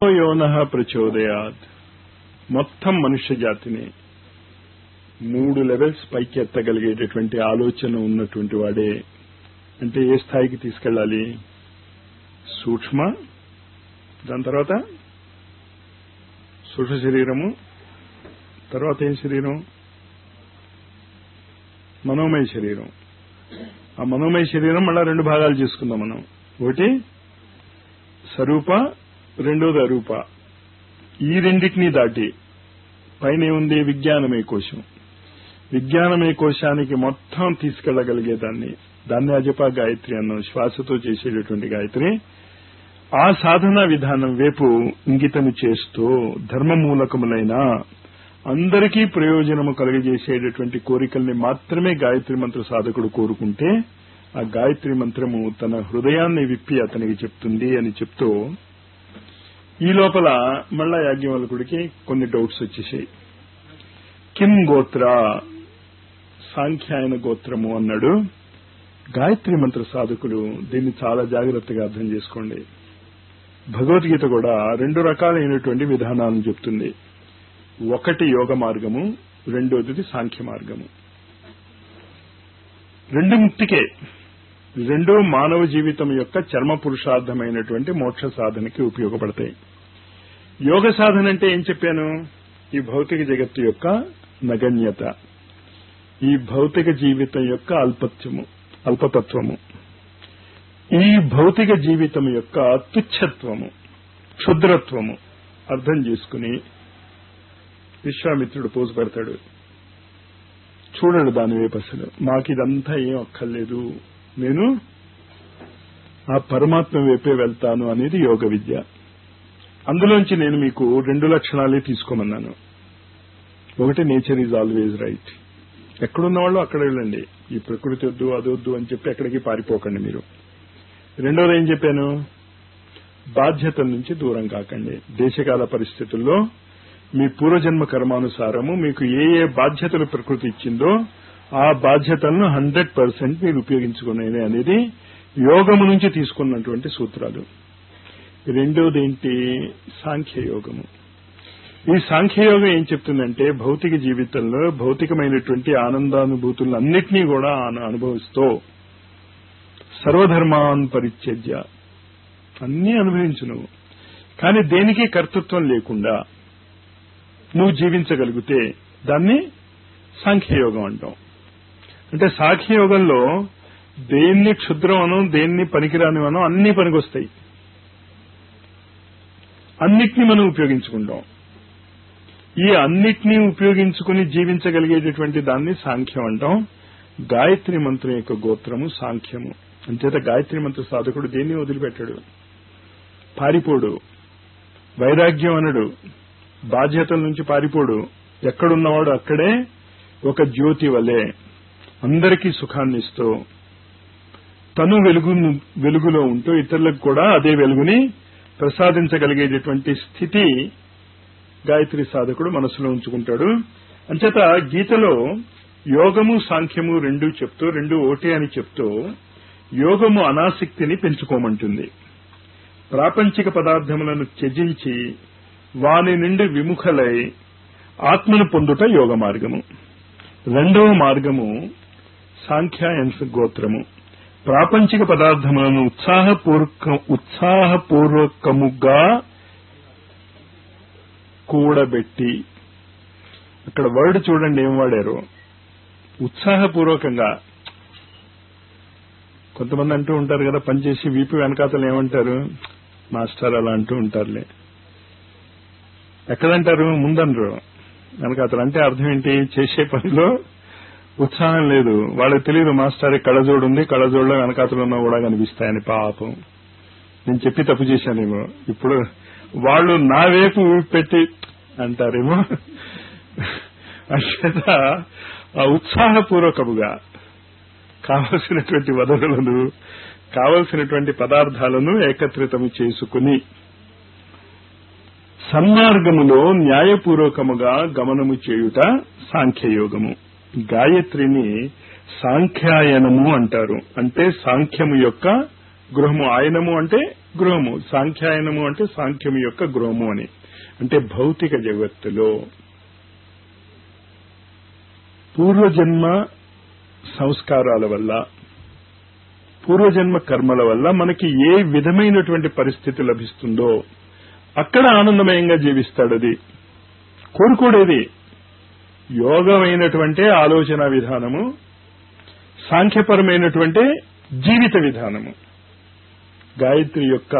యోనః ప్రచోదయాత్. మొత్తం మనుష్య జాతిని 3 లెవెల్స్ పైకి ఎత్తగలిగేటటువంటి ఆలోచన ఉన్నటువంటి వాడే. అంటే ఏ స్థాయికి తీసుకెళ్ళాలి? సూక్ష్మ, దాని తర్వాత సూక్ష్మ శరీరము, తర్వాత ఏం శరీరం? మనోమయ శరీరం. ఆ మనోమయ శరీరం మళ్ళా 2 భాగాలు చేసుకుందాం మనం. ఒకటి స్వరూప, రెండోది అరూప. ఈ రెండింటినీ దాటి పైన ఏముంది? విజ్ఞానమయ కోశం. విజ్ఞానమయ కోశానికి మొత్తం దాన్ని అజప గాయత్రి అన్నాం. శ్వాసతో చేసేటటువంటి గాయత్రి. ఆ సాధనా విధానం వైపు ఇంగితము చేస్తూ ధర్మమూలకములైన అందరికీ ప్రయోజనము కలుగజేసేటటువంటి కోరికల్ని మాత్రమే గాయత్రి మంత్ర సాధకుడు కోరుకుంటే ఆ గాయత్రి మంత్రము తన హృదయాన్ని విప్పి అతనికి చెప్తుంది అని చెప్తూ, ఈ లోపల మళ్ళా యాజ్ఞవల్కుడికి కొన్ని డౌట్స్ వచ్చేసాయి. కిం గోత్ర, సాంఖ్యాయన గోత్రము అన్నాడు. గాయత్రి మంత్ర సాధకులు దీన్ని చాలా జాగ్రత్తగా అర్థం చేసుకోండి. భగవద్గీత కూడా 2 రకాలైనటువంటి విధానాలను చెప్తుంది. ఒకటి యోగ మార్గము, రెండోది సాంఖ్య మార్గము. 2 ముక్తికే. 2 మానవ జీవితం యొక్క చర్మ పురుషార్థమైనటువంటి మోక్ష సాధనకి ఉపయోగపడతాయి. యోగ సాధన అంటే ఏం చెప్పాను? ఈ భౌతిక జగత్తు యొక్క నగణ్యత, ఈ భౌతిక జీవితం యొక్క అల్పతత్వము, ఈ భౌతిక జీవితం యొక్క తుచ్చత్వము, క్షుద్రత్వము అర్థం చేసుకుని విశ్వామిత్రుడు పోజు పెడతాడు. చూడడు దాని వైపు అసలు. మాకిదంతా ఏం అక్కర్లేదు, నేను ఆ పరమాత్మ వైపే వెళ్తాను అనేది యోగ విద్య. అందులోంచి నేను మీకు 2 లక్షణాలే తీసుకోమన్నాను. ఒకటి నేచర్ ఈజ్ ఆల్వేజ్ రైట్. ఎక్కడున్న వాళ్ళు అక్కడ వెళ్ళండి. ఈ ప్రకృతి వద్దు, అదొద్దు అని చెప్పి ఎక్కడికి పారిపోకండి మీరు. రెండోది ఏం చెప్పాను? బాధ్యతల నుంచి దూరం కాకండి. దేశకాల పరిస్థితుల్లో మీ పూర్వజన్మ కర్మానుసారము మీకు ఏ ఏ బాధ్యతలు ప్రకృతి ఇచ్చిందో ఆ బాధ్యతలను 100% మీరు ఉపయోగించుకునేది అనేది యోగము నుంచి తీసుకున్నటువంటి సూత్రాలు. రెండోది ఏంటి? సాంఖ్యయోగము. ఈ సాంఖ్యయోగం ఏం చెప్తుందంటే భౌతిక జీవితంలో భౌతికమైనటువంటి ఆనందానుభూతులన్నింటినీ కూడా అనుభవిస్తూ సర్వధర్మాన్ పరిత్యజ్య, అన్నీ అనుభవించు నువ్వు, కానీ దేనికి కర్తృత్వం లేకుండా నువ్వు జీవించగలిగితే దాన్ని సాంఖ్యయోగం అంటాం. అంటే సాంఖ్యయోగంలో దేన్ని క్షుద్రం అను, దేన్ని పనికిరానివనో అన్నీ పనికొస్తాయి. అన్నిటినీ మనం ఉపయోగించుకుంటాం. ఈ అన్నిటినీ ఉపయోగించుకుని జీవించగలిగేటటువంటి దాన్ని సాంఖ్యం అంటాం. గాయత్రి మంత్రం యొక్క గోత్రము సాంఖ్యము. అంచేత గాయత్రి మంత్ర సాధకుడు దేన్ని వదిలిపెట్టాడు, పారిపోడు, వైరాగ్యం అనడు, బాధ్యతల నుంచి పారిపోడు. ఎక్కడున్నవాడు అక్కడే ఒక జ్యోతి వలె అందరికీ సుఖాన్ని ఇస్తూ తను వెలుగులో ఉంటూ ఇతరులకు కూడా అదే వెలుగుని ప్రసాదించగలిగేటటువంటి స్థితి గాయత్రి సాధకుడు మనసులో ఉంచుకుంటాడు. అంచేత గీతలో యోగము సాంఖ్యము 2 చెప్తూ 2 ఒకటే అని చెప్తూ యోగము అనాసక్తిని పెంచుకోమంటుంది. ప్రాపంచిక పదార్థములను త్యజించి వాని నుండి విముఖలై ఆత్మను పొందుట యోగ మార్గము. 2వ మార్గము సాంఖ్యాయన గోత్రము. ప్రాపంచిక పదార్థములను ఉత్సాహపూర్వకముగా కూడబెట్టి, అక్కడ వర్డ్ చూడండి ఏం వాడారు, ఉత్సాహపూర్వకంగా. కొంతమంది అంటూ ఉంటారు కదా, పనిచేసి వీపీ వెనకాతలు ఏమంటారు, మాస్టర్ అలా అంటూ ఉంటారులే. ఎక్కడంటారు? ముందనరు, వెనకాతలు. అంటే అర్థం ఏంటి? చేసే పనిలో ఉత్సాహం లేదు. వాళ్ళకి తెలియదు మాస్టర్ కళ్ళజోడు ఉంది, కళ్ళజోడులో వెనకాతలు ఉన్నా కూడా కనిపిస్తాయని. పాపం, నేను చెప్పి తప్పు చేశానేమో. ఇప్పుడు వాళ్ళు నా వైపు పెట్టి అంటారేమో. అంచేత ఆ ఉత్సాహపూర్వకముగా కావలసినటువంటి వనరులను, కావలసినటువంటి పదార్థాలను ఏకత్రితము చేసుకుని సన్మార్గములో న్యాయపూర్వకముగా గమనము చేయుట సాంఖ్యయోగము. గాయత్రిని సాంఖ్యాయనము అంటారు. అంటే సాంఖ్యము యొక్క గృహము. ఆయనము అంటే గృహము. సాంఖ్యాయనము అంటే సాంఖ్యము యొక్క గృహము అని. అంటే భౌతిక జగత్తులో పూర్వజన్మ సంస్కారాల వల్ల, పూర్వజన్మ కర్మల వల్ల మనకి ఏ విధమైనటువంటి పరిస్థితి లభిస్తుందో అక్కడ ఆనందమయంగా జీవిస్తాడు. అది కోరుకోడేది యోగమైనటువంటి ఆలోచన విధానము, సాంఖ్యపరమైనటువంటి జీవిత విధానము. గాయత్రి యొక్క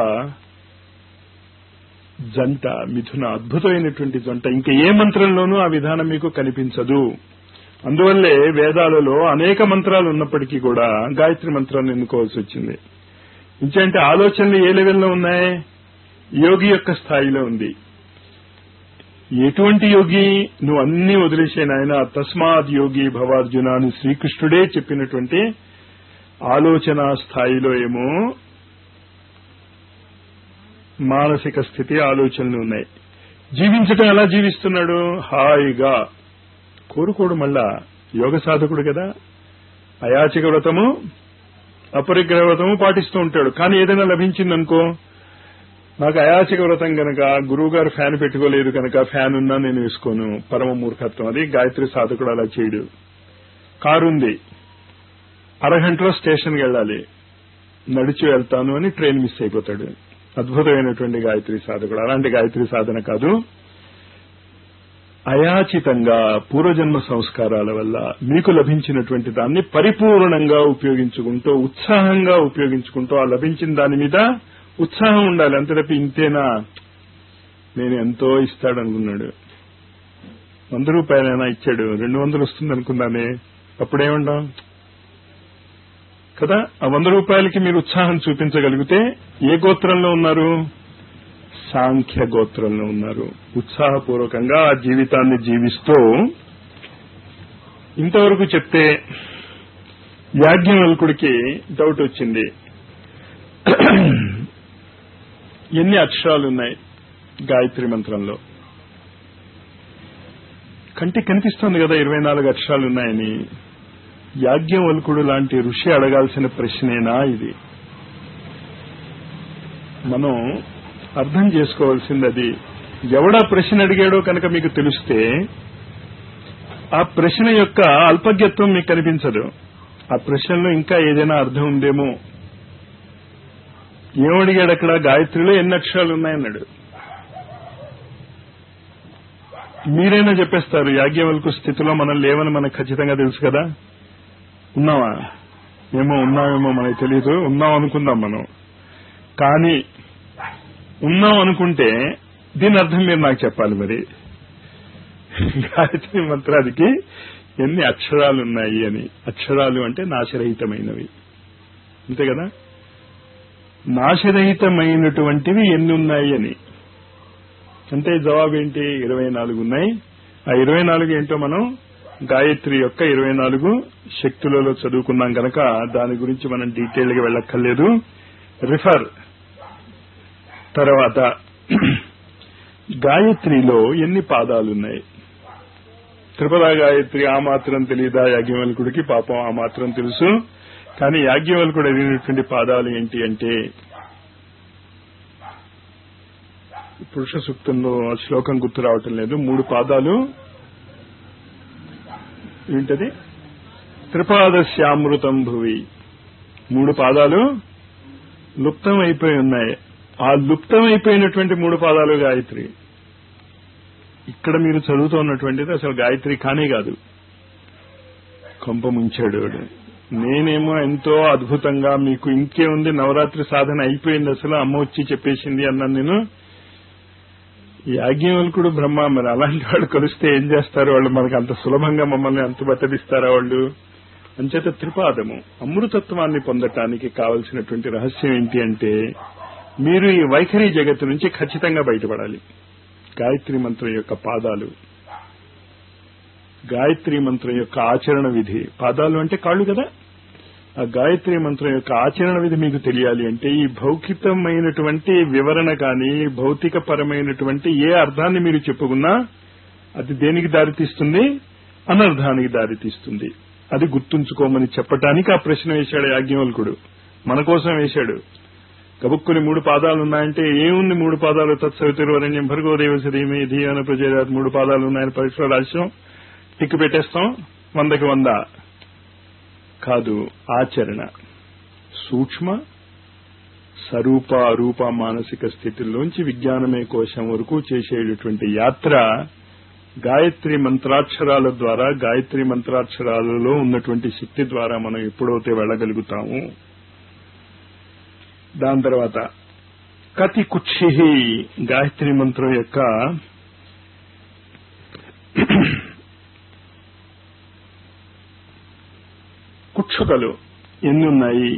జంట మిథున అద్భుతమైనటువంటి జంట. ఇంకా ఏ మంత్రంలోనూ ఆ విధానం మీకు కనిపించదు. అందువల్లే వేదాలలో అనేక మంత్రాలు ఉన్నప్పటికీ కూడా గాయత్రి మంత్రాన్ని ఎన్నుకోవాల్సి వచ్చింది. ఇంకంటే ఆలోచనలు ఏ లెవెల్లో ఉన్నాయి? యోగి యొక్క స్థాయిలో ఉంది. ఎటువంటి యోగి? నువ్వు అన్ని వదిలేసే నాయన, తస్మాత్ యోగి భవార్జున అని శ్రీకృష్ణుడే చెప్పినటువంటి ఆలోచన స్థాయిలో ఏమో మానసిక స్థితి, ఆలోచనలు ఉన్నాయి. జీవించటం ఎలా జీవిస్తున్నాడు? హాయిగా. కోరుకోడు. మళ్ళా యోగ సాధకుడు కదా, అయాచిక వ్రతము అపరిగ్రహ వ్రతము పాటిస్తూ ఉంటాడు. కానీ ఏదైనా లభించిందనుకో, నాకు అయాచిక వ్రతం కనుక గురువు గారు ఫ్యాన్ పెట్టుకోలేదు కనుక ఫ్యాన్ ఉన్నా నేను వేసుకోను, పరమ మూర్ఖత్వం. అది గాయత్రి సాధకుడు అలా చేయడు. కారుంది, అరగంటలో స్టేషన్కి వెళ్ళాలి, నడిచి వెళ్తాను అని ట్రైన్ మిస్ అయిపోతాడు. అద్భుతమైనటువంటి గాయత్రి సాధకుడు. అలాంటి గాయత్రి సాధన కాదు. అయాచితంగా పూర్వజన్మ సంస్కారాల వల్ల మీకు లభించినటువంటి దాన్ని పరిపూర్ణంగా ఉపయోగించుకుంటూ, ఉత్సాహంగా ఉపయోగించుకుంటూ, ఆ లభించిన దాని మీద ఉత్సాహం ఉండాలి. అంతే తప్ప ఇంతేనా నేను ఎంతో ఇస్తాడనుకున్నాడు, 100 రూపాయలైనా ఇచ్చాడు, 200 వస్తుంది అనుకున్నానే, అప్పుడేమంటాం కదా? ఆ 100 రూపాయలకి మీరు ఉత్సాహం చూపించగలిగితే ఏ గోత్రంలో ఉన్నారు? సాంఖ్య గోత్రంలో ఉన్నారు. ఉత్సాహపూర్వకంగా ఆ జీవితాన్ని జీవిస్తూ, ఇంతవరకు చెప్తే యాజ్ఞవల్కుడికి డౌట్ వచ్చింది. ఎన్ని అక్షరాలు ఉన్నాయి గాయత్రి మంత్రంలో? కంటికి కనిపిస్తోంది కదా 24 అక్షరాలు ఉన్నాయని. యాజ్ఞవల్కుడు లాంటి ఋషి అడగాల్సిన ప్రశ్నేనా ఇది? మనం అర్థం చేసుకోవాల్సింది అది. ఎవడా ప్రశ్న అడిగాడో కనుక మీకు తెలిస్తే ఆ ప్రశ్న యొక్క అల్పజ్ఞత్వం మీకు కనిపించదు. ఆ ప్రశ్నలో ఇంకా ఏదైనా అర్థం ఉందేమో. ఏమడిగాడు అక్కడ? గాయత్రిలో ఎన్ని అక్షరాలు ఉన్నాయన్నాడు. మీరైనా చెప్పేస్తారు యాజ్ఞవల్కు స్థితిలో మనం లేవని మనకు ఖచ్చితంగా తెలుసు కదా. ఉన్నావా? ఏమో ఉన్నామేమో మనకు తెలియదు. ఉన్నాం అనుకుందాం మనం. కానీ ఉన్నాం అనుకుంటే దీని అర్థం మీరు నాకు చెప్పాలి. మరి గాయత్రి మంత్రానికి ఎన్ని అక్షరాలు ఉన్నాయి అని. అక్షరాలు అంటే నాశరహితమైనవి, అంతే కదా? నాశరహితమైనటువంటివి ఎన్ని ఉన్నాయి అని అంటే జవాబు ఏంటి? 24 ఉన్నాయి. ఆ 24 ఏంటో మనం గాయత్రి యొక్క 24 శక్తులలో చదువుకున్నాం కనుక దాని గురించి మనం డీటెయిల్ గా వెళ్ళక్కర్లేదు. రిఫర్. తర్వాత గాయత్రిలో ఎన్ని పాదాలున్నాయి? త్రిపద గాయత్రి ఆ మాత్రం తెలియదా యాజ్ఞవల్కుడికి? పాపం ఆ మాత్రం తెలుసు. కానీ యాజ్ఞవల్కుడు అడిగినటువంటి పాదాలు ఏంటి అంటే, పురుష సూక్తంలో శ్లోకం గుర్తు రావటం లేదు. 3 పాదాలు ఏంటది? త్రిపాదస్యామృతం భువి. 3 పాదాలు లుప్తం అయిపోయి ఉన్నాయి. ఆ లుప్తం అయిపోయినటువంటి 3 పాదాలు గాయత్రి. ఇక్కడ మీరు చదువుతున్నటువంటిది అసలు గాయత్రి కానే కాదు. కొంప ముంచాడు వాడు. నేనేమో ఎంతో అద్భుతంగా మీకు ఇంకే ఉంది, నవరాత్రి సాధన అయిపోయింది, అసలు అమ్మ వచ్చి చెప్పేసింది అన్నాను నేను. యాజ్ఞవల్కుడు బ్రహ్మ. మరి అలాంటి వాళ్ళు కలిస్తే ఏం చేస్తారు వాళ్ళు? మనకు అంత సులభంగా మమ్మల్ని అంత బట్టదిస్తారా వాళ్ళు? అంచేత త్రిపాదము అమృతత్వాన్ని పొందటానికి కావలసినటువంటి రహస్యం ఏంటి అంటే, మీరు ఈ వైఖరి జగత్తు నుంచి ఖచ్చితంగా బయటపడాలి. గాయత్రి మంత్రం యొక్క పాదాలు, గాయత్రి మంత్రం యొక్క ఆచరణ విధి. పాదాలు అంటే కాళ్ళు కదా. ఆ గాయత్రి మంత్రం యొక్క ఆచరణ విధి మీకు తెలియాలి అంటే ఈ భౌతికమైనటువంటి వివరణ కానీ, భౌతిక పరమైనటువంటి ఏ అర్థాన్ని మీరు చెప్పుకున్నా అది దేనికి దారితీస్తుంది? అనర్థానికి దారితీస్తుంది. అది గుర్తుంచుకోమని చెప్పటానికి ఆ ప్రశ్న వేశాడు యాజ్ఞవల్కుడు. మన కోసం వేశాడు. గబుక్కుని 3 పాదాలు ఉన్నాయంటే ఏముంది 3 పాదాలు? తత్సవితుర్వరేణ్యం భర్గో దేవస్య ధీమహి ధియో యో నః ప్రచోదయాత్. 3 పాదాలు ఉన్నాయని పరీక్షలో రాశాం, టిక్కు పెట్టేస్తాం, 100కి 100 కాదు. ఆచరణ, సూక్ష్మ స్వరూప అరూప మానసిక స్థితిలోంచి విజ్ఞానమే కోశం వరకు చేసేటటువంటి యాత్ర గాయత్రి మంత్రాక్షరాల ద్వారా, గాయత్రి మంత్రాక్షరాలలో ఉన్నటువంటి శక్తి ద్వారా మనం ఎప్పుడైతే వెళ్ళగలుగుతాము. దాని తర్వాత కతి కుక్షి, గాయత్రి మంత్రం యొక్క కుక్షుకలు ఎన్ని ఉన్నాయి?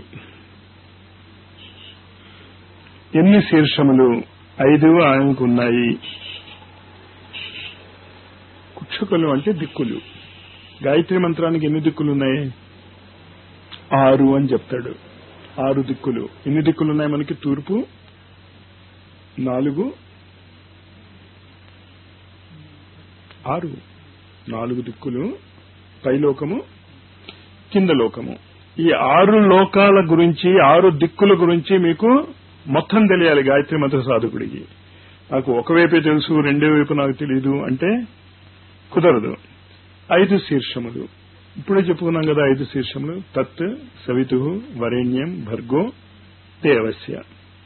ఎన్ని శీర్షములు? 5 ఆయనకు ఉన్నాయి. కుక్షుకలు అంటే దిక్కులు. గాయత్రి మంత్రానికి ఎన్ని దిక్కులు ఉన్నాయి? 6 అని చెప్తాడు. 6 దిక్కులు. ఎన్ని దిక్కులు ఉన్నాయి మనకి? తూర్పు 4, 6, 4 దిక్కులు, పైలోకము, కింద లోకము. ఈ 6 లోకాల గురించి, 6 దిక్కుల గురించి మీకు మొత్తం తెలియాలి గాయత్రి మంత్ర సాధకుడికి. నాకు ఒకవైపే తెలుసు, రెండో వైపు నాకు తెలియదు అంటే కుదరదు. 5 శీర్షములు ఇప్పుడే చెప్పుకున్నాం కదా. 5 శీర్షములు: తత్ సవితు వరేణ్యం భర్గో దేవస్య.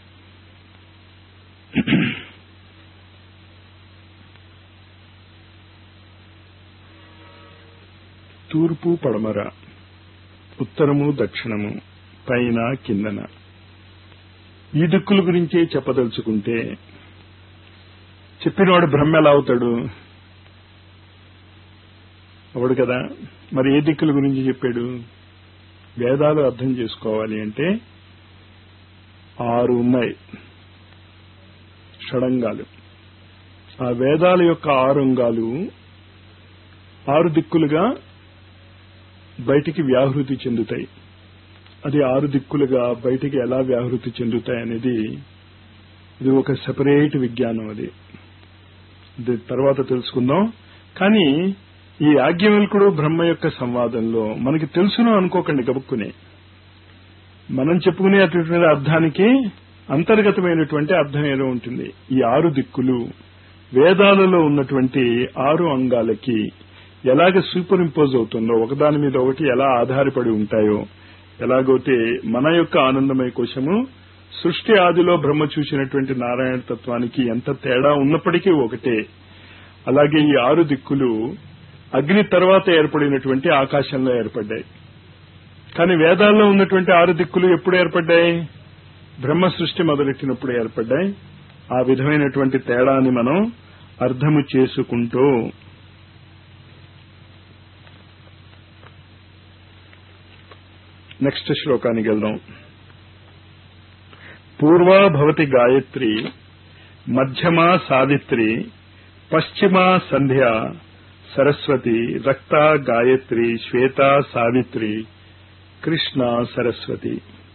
తూర్పు పడమర, ఉత్తరము దక్షిణము, పైన కిందన. ఈ దిక్కుల గురించే చెప్పదలుచుకుంటే చెప్పినవాడు బ్రహ్మ ఎలా అవుతాడు? అవడు కదా. మరి ఏ దిక్కుల గురించి చెప్పాడు? వేదాలు అర్థం చేసుకోవాలి అంటే 6 ఉన్నాయి షడంగాలు. ఆ వేదాల యొక్క 6 అంగాలు 6 దిక్కులుగా బయటికి వ్యాహృతి చెందుతాయి. అది 6 దిక్కులుగా బయటికి ఎలా వ్యాహృతి చెందుతాయి అనేది ఇది ఒక సెపరేట్ విజ్ఞానం. అది తర్వాత తెలుసుకుందాం. కానీ ఈ యాజ్ఞవల్కుడు బ్రహ్మ యొక్క సంవాదంలో మనకి తెలుసును అనుకోకండి గబుక్కునే. మనం చెప్పుకునే అటువంటి అర్థానికి అంతర్గతమైనటువంటి అర్థం ఏదో ఉంటుంది. ఈ 6 దిక్కులు వేదాలలో ఉన్నటువంటి 6 అంగాలకి ఎలాగ సూపర్ ఇంపోజ్ అవుతుందో, ఒకదాని మీద ఒకటి ఎలా ఆధారపడి ఉంటాయో, ఎలాగైతే మన యొక్క ఆనందమయ కోశము సృష్టి ఆదిలో బ్రహ్మ చూసినటువంటి నారాయణ తత్వానికి ఎంత తేడా ఉన్నప్పటికీ ఒకటే, అలాగే ఈ 6 దిక్కులు అగ్ని తర్వాత ఏర్పడినటువంటి ఆకాశంలో ఏర్పడ్డాయి. కానీ వేదాల్లో ఉన్నటువంటి 6 దిక్కులు ఎప్పుడు ఏర్పడ్డాయి? బ్రహ్మ సృష్టి మొదలెట్టినప్పుడు ఏర్పడ్డాయి. ఆ విధమైనటువంటి తేడాని మనం అర్థము చేసుకుంటూ నెక్స్ట్ శ్లోకానికి వెళ్దాం. పూర్వా భవతి గాయత్రి, మధ్యమా సావిత్రి, పశ్చిమా సంధ్య సరస్వతి, రక్తా గాయత్రి, శ్వేతా సావిత్రి, కృష్ణ సరస్వతి.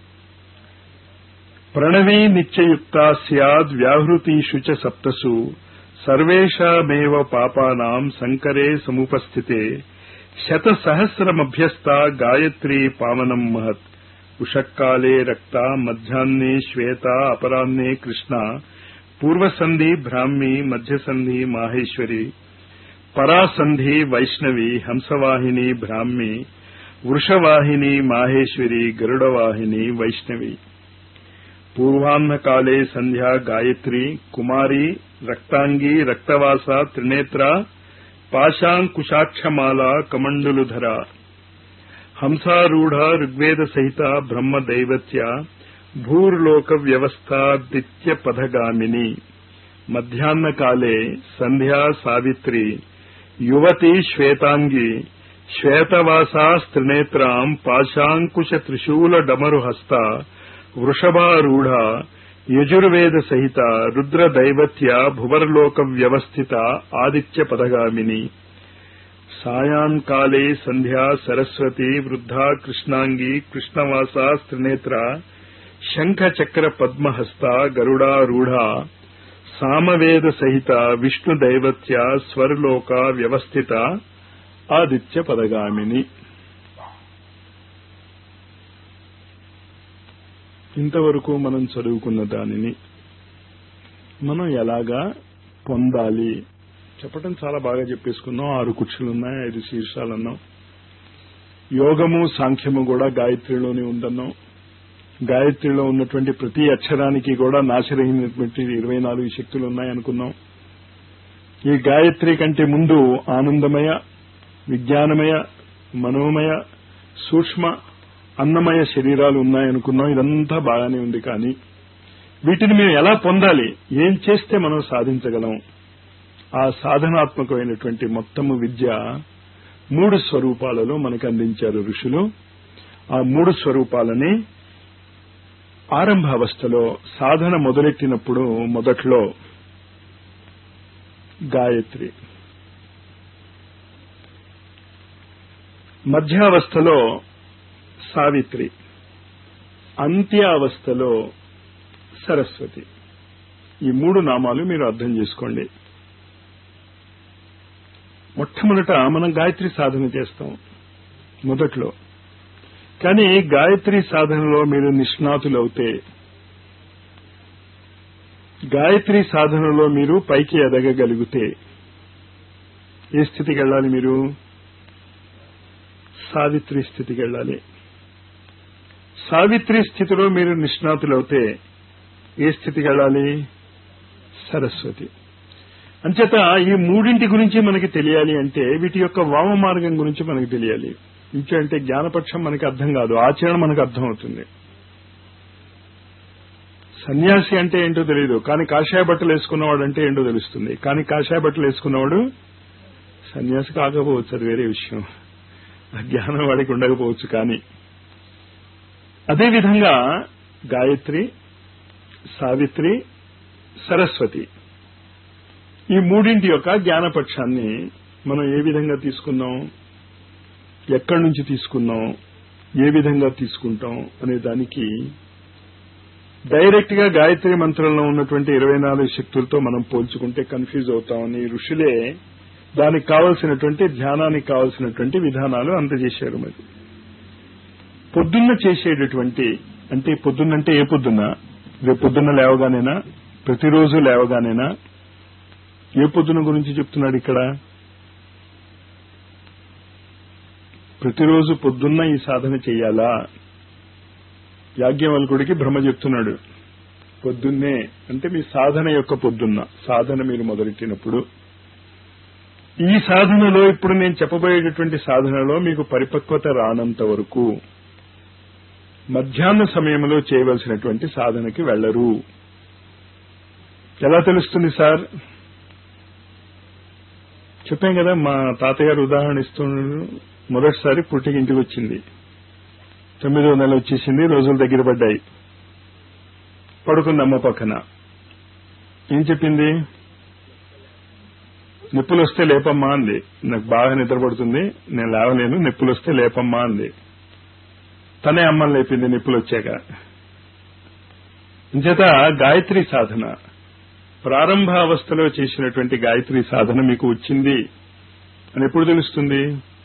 ప్రణవీ నిత్యయుక్తా స్యాద్ వ్యాహృతిషు చ సప్తసు, సర్వేషామేవ పాపానాం సంకరే సముపస్థితే, శతసహస్రమభ్యస్తా గాయత్రీ పావనం మహత్. ఉషక్కాలే రక్త, మధ్యాహ్నే శ్వేత, అపరాహ్నే కృష్ణ, పూర్వసంధి బ్రాహ్మీ, మధ్యసంధి మాహేశ్వరి, పరాసంధి వైష్ణవి, హంసవాహిని బ్రాహ్మీ, వృషవాహిని మాహేశ్వరి, గరుడవాహిని వైష్ణవి. పూర్వాహ్నకాలే సంధ్యా గాయత్రి, కుమారి, రక్తాంగి, రక్తవాస, త్రినేత్ర, పాశాంకుశాక్షమాల, కమండలుధర, హంసారూఢ, ఋగ్వేద సహిత, బ్రహ్మ దైవత్య, భూర్లోక వ్యవస్థాదిత్య పథగామిని. మధ్యాహ్నకాలే సంధ్యా సావిత్రి, యువతి శ్వేతాంగి, శ్వేతవాసాస్త్రినేత్రాం, పాశాంకుశ త్రిశూల డమరుహస్త, వృషభారూఢ, యజుర్వేద సహిత, రుద్రదైవత్య, భువర్లోక వ్యవస్థిత, ఆదిత్య పదగామిని. సాయంకాలే సంధ్యా సరస్వతి, వృద్ధా కృష్ణాంగి, కృష్ణవాసా త్రినేత్ర, శంఖ చక్ర పద్మహస్త, గరుడారూఢ, సామవేద సహిత, విష్ణుదైవత్య, స్వర్లోక వ్యవస్థిత, ఆదిత్య పదగామిని. ఇంతవరకు మనం చదువుకున్న దానిని మనం ఎలాగా పొందాలి చెప్పటం చాలా బాగా చెప్పేసుకున్నాం. 6 కుక్షలున్నాయి, 5 శీర్షాలన్నాం. యోగము సాంఖ్యము కూడా గాయత్రిలోనే ఉందన్నాం. గాయత్రిలో ఉన్నటువంటి ప్రతి అక్షరానికి కూడా నాశరహినటువంటి 24 శక్తులు ఉన్నాయనుకున్నాం. ఈ గాయత్రి కంటే ముందు ఆనందమయ, విజ్ఞానమయ, మనోమయ, సూక్ష్మ, అన్నమయ శరీరాలు ఉన్నాయనుకున్నాం. ఇదంతా బాగానే ఉంది. కానీ వీటిని మేము ఎలా పొందాలి, ఏం చేస్తే మనం సాధించగలం, ఆ సాధనాత్మకమైనటువంటి మొత్తము విద్య 3 స్వరూపాలలో మనకు అందించారు ఋషులు. ఆ 3 స్వరూపాలని ఆరంభావస్థలో సాధన మొదలెట్టినప్పుడు మొదట్లో గాయత్రి, మధ్యావస్థలో సావిత్రి, అంత్యావస్థలో సరస్వతి. ఈ 3 నామాలు మీరు అర్థం చేసుకోండి. మొట్టమొదట మనం గాయత్రి సాధన చేస్తాం మొదట్లో. కానీ గాయత్రి సాధనలో మీరు నిష్ణాతులవుతే, గాయత్రి సాధనలో మీరు పైకి ఎదగగలిగితే ఏ స్థితికి వెళ్ళాలి? మీరు సావిత్రి స్థితికి వెళ్ళాలి. సావిత్రి స్థితిలో మీరు నిష్ణాతులవుతే ఏ స్థితికి వెళ్ళాలి? సరస్వతి. అంచేత ఈ 3 గురించి మనకి తెలియాలి అంటే వీటి యొక్క వామ మార్గం గురించి మనకి తెలియాలి. ఇంకంటే జ్ఞానపక్షం మనకి అర్థం కాదు, ఆచరణ మనకు అర్థం అవుతుంది. సన్యాసి అంటే ఏంటో తెలియదు, కానీ కాషాయ బట్టలు వేసుకున్నవాడు అంటే ఏంటో తెలుస్తుంది. కానీ కాషాయ బట్టలు వేసుకున్నవాడు సన్యాసి కాకపోవచ్చు, అది వేరే విషయం. ఆ జ్ఞానం వాడికి ఉండకపోవచ్చు. కానీ అదేవిధంగా గాయత్రి, సావిత్రి, సరస్వతి, ఈ 3 యొక్క జ్ఞానపక్షాన్ని మనం ఏ విధంగా తీసుకున్నాం, ఎక్కడి నుంచి తీసుకున్నాం, ఏ విధంగా తీసుకుంటాం అనే దానికి డైరెక్ట్ గా గాయత్రి మంత్రంలో ఉన్నటువంటి 24 శక్తులతో మనం పోల్చుకుంటే కన్ఫ్యూజ్ అవుతామని ఋషులే దానికి కావలసినటువంటి ధ్యానానికి కావలసినటువంటి విధానాలు అందజేశారు. మరి పొద్దున్న చేసేటటువంటి, అంటే పొద్దున్నంటే ఏ పొద్దున్న? రేపు పొద్దున్న లేవగానేనా? ప్రతిరోజు లేవగానేనా? ఏ పొద్దున గురించి చెప్తున్నాడు ఇక్కడ? ప్రతిరోజు పొద్దున్న ఈ సాధన చెయ్యాలా? యాజ్ఞవల్కుడికి బ్రహ్మ చెప్తున్నాడు. పొద్దున్నే అంటే మీ సాధన యొక్క పొద్దున్న, సాధన మీరు మొదలెట్టినప్పుడు ఈ సాధనలో, ఇప్పుడు నేను చెప్పబోయేటటువంటి సాధనలో మీకు పరిపక్వత రానంత వరకు మధ్యాహ్న సమయంలో చేయవలసినటువంటి సాధనకి వెళ్లరు. ఎలా తెలుస్తుంది సార్? చెప్పాం కదా, మా తాతగారు ఉదాహరణ ఇస్తున్నాడు. మొదటిసారి పుట్టికి ఇంటికి వచ్చింది, 9వ నెల వచ్చేసింది, రోజులు దగ్గర పడ్డాయి. పడుకుంది అమ్మ పక్కన. ఏం చెప్పింది? నొప్పులు వస్తే లేపమ్మా అంది. నాకు బాగా నిద్రపడుతుంది, నేను లేవలేను, నొప్పులు వస్తే లేపమ్మా అంది. తనే అమ్మని లేపింది నొప్పులు వచ్చాక. ఇంచేత గాయత్రి సాధన, ప్రారంభ అవస్థలో చేసినటువంటి గాయత్రి సాధన మీకు వచ్చింది అని ఎప్పుడు తెలుస్తుంది?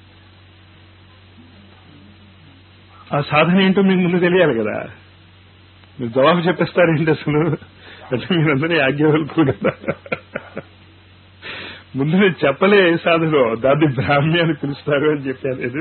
ఆ సాధన ఏంటో మీకు ముందు తెలియాలి కదా. మీరు జవాబు చెప్పేస్తారేంటి అసలు? అంటే మీరందరూ యాజ్ఞవల్కులు కదా. ముందు నేను చెప్పలే ఏ సాధనో, దాన్ని బ్రాహ్మ్య అని పిలుస్తారు అని చెప్పలేదు.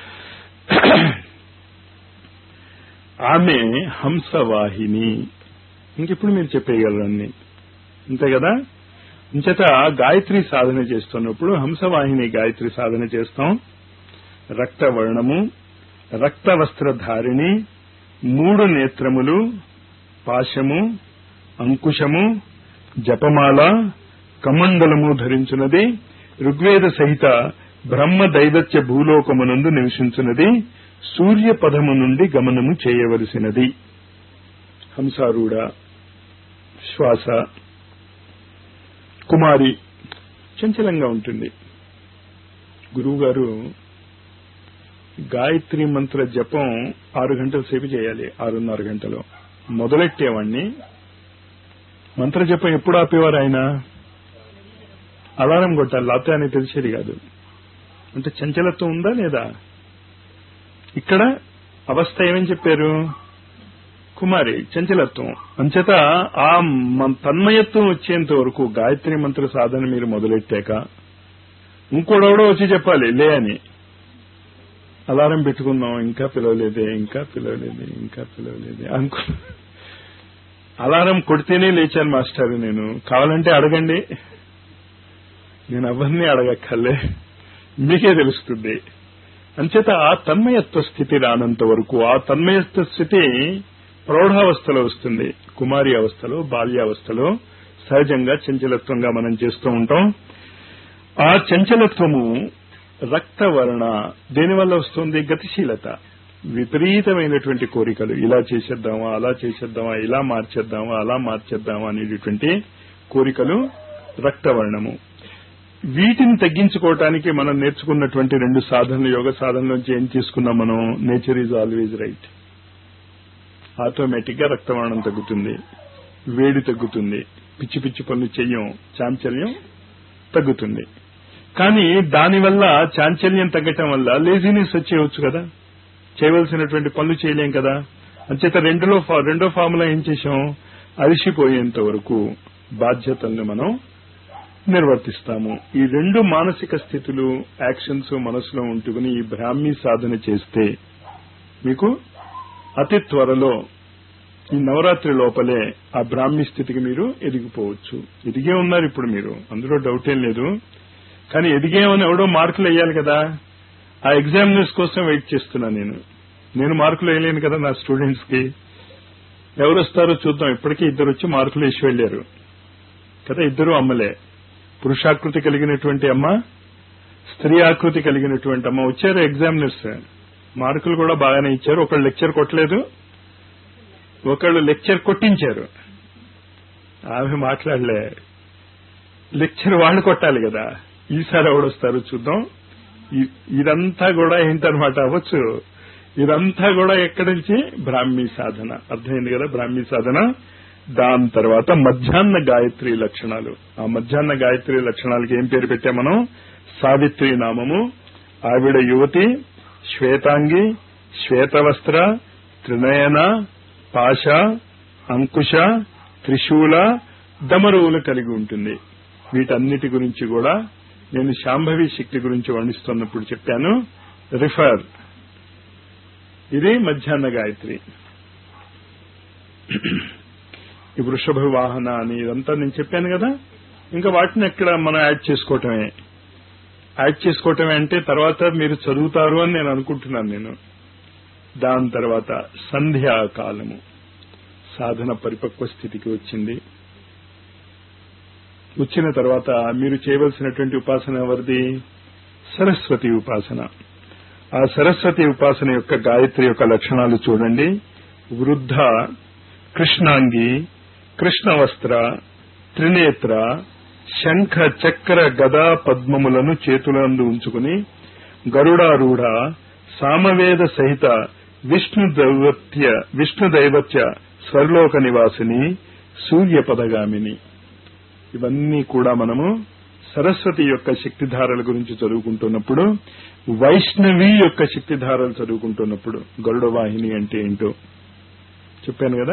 ఆమె హంసవాహిని. ఇంకెప్పుడు మీరు చెప్పేయగలరు అన్ని, అంతే కదా. ఇంచేత గాయత్రి సాధన చేస్తున్నప్పుడు హంసవాహిని గాయత్రి సాధన చేస్తాం. రక్తవర్ణము, రక్త వస్త్రధారిణి, 3 నేత్రములు, పాశము, అంకుశము, జపమాల, కమండలము ధరించున్నది, ఋగ్వేద సహిత బ్రహ్మ దైవత్య భూలోకమునందు నివసించున్నది, సూర్యపదము నుండి గమనము చేయవలసినది. హంసారూఢ, శ్వాస, కుమారి చంచలంగా ఉంటుంది. గురువుగారు గాయత్రి మంత్ర జపం 6 గంటల సేపు చేయాలి, 6:30 గంటలు మొదలెట్టేవాడిని. మంత్ర జపం ఎప్పుడు ఆపేవారు ఆయన? అలారం కొట్టాలి, లేకపోతే అని తెలిసేది కాదు. అంటే చంచలత్వం ఉందా లేదా? ఇక్కడ అవస్థ ఏమని చెప్పారు? కుమారి చంచలత్వం. అంచేత ఆ తన్మయత్వం వచ్చేంత వరకు గాయత్రి మంత్ర సాధన మీరు మొదలెట్టాక ఇంకోడెవడో వచ్చి చెప్పాలి లే అని. అలారం పెట్టుకుందాం, ఇంకా పిలవలేదే, ఇంకా పిలవలేదే, ఇంకా పిలవలేదే అనుకో. అలారం కొడితేనే లేచాను మాస్టర్ నేను. కావాలంటే అడగండి, నేను ఎవరిని అడగక్కర్లే, మీకే తెలుస్తుంది. అంచేత ఆ తన్మయత్వ స్థితి రానంత వరకు, ఆ తన్మయత్వ స్థితి ప్రౌఢావస్థలో వస్తుంది. కుమారి అవస్థలో, బాల్యావస్థలో సహజంగా చంచలత్వంగా మనం చేస్తూ ఉంటాం. ఆ చంచలత్వము రక్తవర్ణ దేనివల్ల వస్తుంది? గతిశీలత, విపరీతమైనటువంటి కోరికలు. ఇలా చేసేద్దామా, అలా చేసేద్దామా, ఇలా మార్చేద్దామా, అలా మార్చేద్దామా అనేటువంటి కోరికలు రక్తవర్ణము. వీటిని తగ్గించుకోవటానికి మనం నేర్చుకున్నటువంటి 2 సాధనలు, యోగ సాధనలోంచి ఏం తీసుకున్నాం మనం? Nature is always right. Automatic గా రక్తవర్ణం తగ్గుతుంది, వేడి తగ్గుతుంది, పిచ్చి పిచ్చి పనులు చెయ్యం, చాంచల్యం తగ్గుతుంది. కానీ దానివల్ల చాంచల్యం తగ్గటం వల్ల లేజినెస్ వచ్చేయవచ్చు కదా, చేయవలసినటువంటి పనులు చేయలేం కదా. అంచేత రెండో ఫార్ములా ఏం చేశాం? అలసిపోయేంత వరకు బాధ్యతల్ని మనం నిర్వర్తిస్తాము. ఈ 2 మానసిక స్థితులు, యాక్షన్స్ మనసులో ఉంటుకుని ఈ బ్రాహ్మీ సాధన చేస్తే మీకు అతి త్వరలో ఈ నవరాత్రి లోపలే ఆ బ్రాహ్మీ స్థితికి మీరు ఎదిగిపోవచ్చు. ఎదిగే ఉన్నారు ఇప్పుడు మీరు, అందులో డౌటేం లేదు. కానీ ఎదిగేమని ఎవడో మార్కులు వేయాలి కదా. ఆ ఎగ్జామినర్స్ కోసం వెయిట్ చేస్తున్నా నేను మార్కులు వేయలేను కదా నా స్టూడెంట్స్ కి. ఎవరు వస్తారో చూద్దాం. ఇప్పటికీ 2 వచ్చి మార్కులు వేసి వెళ్లారు కదా. 2 అమ్మలే, పురుషాకృతి కలిగినటువంటి అమ్మ, స్త్రీ ఆకృతి కలిగినటువంటి అమ్మ వచ్చారు ఎగ్జామినర్స్. మార్కులు కూడా బాగానే ఇచ్చారు. ఒకళ్ళు లెక్చర్ కొట్టలేదు, ఒకళ్ళు లెక్చర్ కొట్టించారు. ఆమె మాట్లాడలే, లెక్చర్ వాళ్ళు కొట్టాలి కదా. ఈసారి ఎవడొస్తారో చూద్దాం. ఇదంతా కూడా ఏంటనమాట అవ్వచ్చు. ఇదంతా కూడా ఎక్కడి నుంచి? బ్రాహ్మీ సాధన. అర్థమైంది కదా బ్రాహ్మీ సాధన. దాని తర్వాత మధ్యాహ్న గాయత్రి లక్షణాలు. ఆ మధ్యాహ్న గాయత్రి లక్షణాలకి ఏం పేరు పెట్టాం మనం? సావిత్రి నామము, ఆవిడ యువతి, శ్వేతాంగి, శ్వేతవస్త్ర, త్రినయన, పాశ, అంకుశ, త్రిశూల, డమరువులు కలిగి ఉంటుంది. వీటన్నిటి గురించి కూడా నేను శాంభవి శక్తి గురించి వర్ణిస్తున్నప్పుడు చెప్పాను. రిఫర్. ఇది మధ్యాహ్న గాయత్రి. ఈ వృషభ వాహన అని ఇదంతా నేను చెప్పాను కదా. ఇంకా వాటిని ఎక్కడ మనం యాడ్ చేసుకోవటమే అంటే తర్వాత మీరు చదువుతారు అని నేను అనుకుంటున్నాను. దాని తర్వాత సంధ్యాకాలము, సాధన పరిపక్వ స్థితికి వచ్చిన తర్వాత మీరు చేయవలసినటువంటి ఉపాసన ఎవరిది? సరస్వతి ఉపాసన. ఆ సరస్వతి ఉపాసన యొక్క గాయత్రి యొక్క లక్షణాలు చూడండి. వృద్ధ, కృష్ణాంగి, కృష్ణవస్త్ర, త్రినేత్ర, శంఖ చక్ర గదా పద్మములను చేతులందు ఉంచుకుని గరుడారూఢ, సామవేద సహిత విష్ణుదైవత్య స్వర్లోక నివాసిని, సూర్యపదగామిని. ఇవన్నీ కూడా మనము సరస్వతి యొక్క శక్తిధారల గురించి చదువుకుంటున్నప్పుడు, వైష్ణవి యొక్క శక్తిధారలు చదువుకుంటున్నప్పుడు, గరుడ వాహిని అంటే ఏంటో చెప్పాను కదా.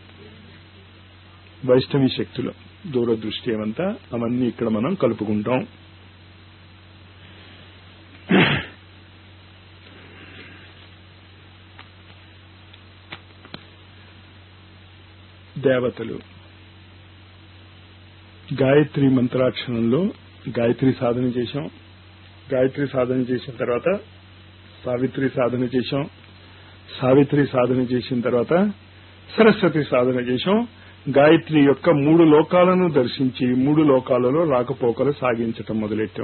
వైష్ణవి శక్తులు, దూరదృష్టి ఏమంతా అవన్నీ ఇక్కడ మనం కలుపుకుంటాం. దేవతలు. గాయత్రి మంత్రాక్షరంలో గాయత్రి సాధన చేశాం. గాయత్రి సాధన చేసిన తర్వాత సావిత్రి సాధన చేశాం. సావిత్రి సాధన చేసిన తర్వాత సరస్వతి సాధన చేశాం. గాయత్రి యొక్క 3 లోకాలను దర్శించి 3 లోకాలలో రాకపోకలు సాగించటం మొదలెట్టాం.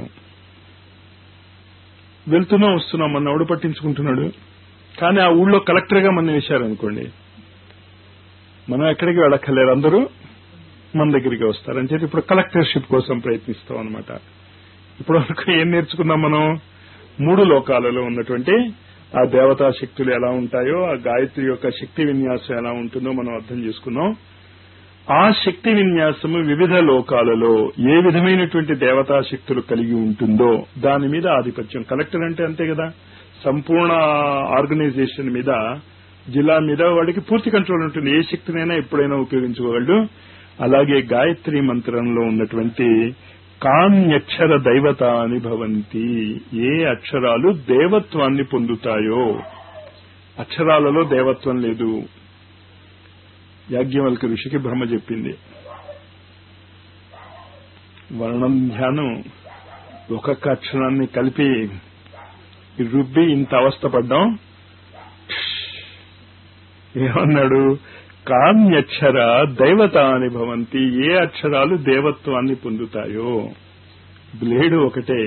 వెళ్తున్నాం వస్తున్నాం, మన ఎవడు పట్టించుకుంటున్నాడు. కానీ ఆ ఊళ్ళో కలెక్టర్ గా మనం వేశారనుకోండి, మనం ఎక్కడికి వెళ్ళక్కర్లేదు, అందరూ మన దగ్గరికి వస్తారు. అని చెప్పి ఇప్పుడు కలెక్టర్షిప్ కోసం ప్రయత్నిస్తాం అనమాట. ఇప్పుడు వరకు ఏం నేర్చుకున్నాం మనం? 3 లోకాలలో ఉన్నటువంటి ఆ దేవతా శక్తులు ఎలా ఉంటాయో, ఆ గాయత్రి యొక్క శక్తి విన్యాసం ఎలా ఉంటుందో మనం అర్థం చేసుకున్నాం. ఆ శక్తి విన్యాసము వివిధ లోకాలలో ఏ విధమైనటువంటి దేవతా శక్తులు కలిగి ఉంటుందో దాని మీద ఆధిపత్యం. కలెక్టర్ అంటే అంతే కదా, సంపూర్ణ ఆర్గనైజేషన్ మీద జిల్లా మీద వాడికి పూర్తి కంట్రోల్ ఉంటుంది. ఏ శక్తినైనా ఎప్పుడైనా ఉపయోగించుకోగలడు. అలాగే గాయత్రి మంత్రంలో ఉన్నటువంటి కామ్యక్షర దైవత అని భవంతి. ఏ అక్షరాలు దేవత్వాన్ని పొందుతాయో, అక్షరాలలో దేవత్వం లేదు. యాజ్ఞవల్క్య ఋషికి బ్రహ్మ చెప్పింది. వర్ణం ధ్యానం ఒక్కొక్క అక్షరాన్ని కలిపి రుబ్బి ఇంత అవస్థ పడ్డాం. ఏమన్నాడు? కామ్యక్షర దైవత అని భవంతి. ఏ అక్షరాలు దేవత్వాన్ని పొందుతాయో. బ్లేడు ఒకటే,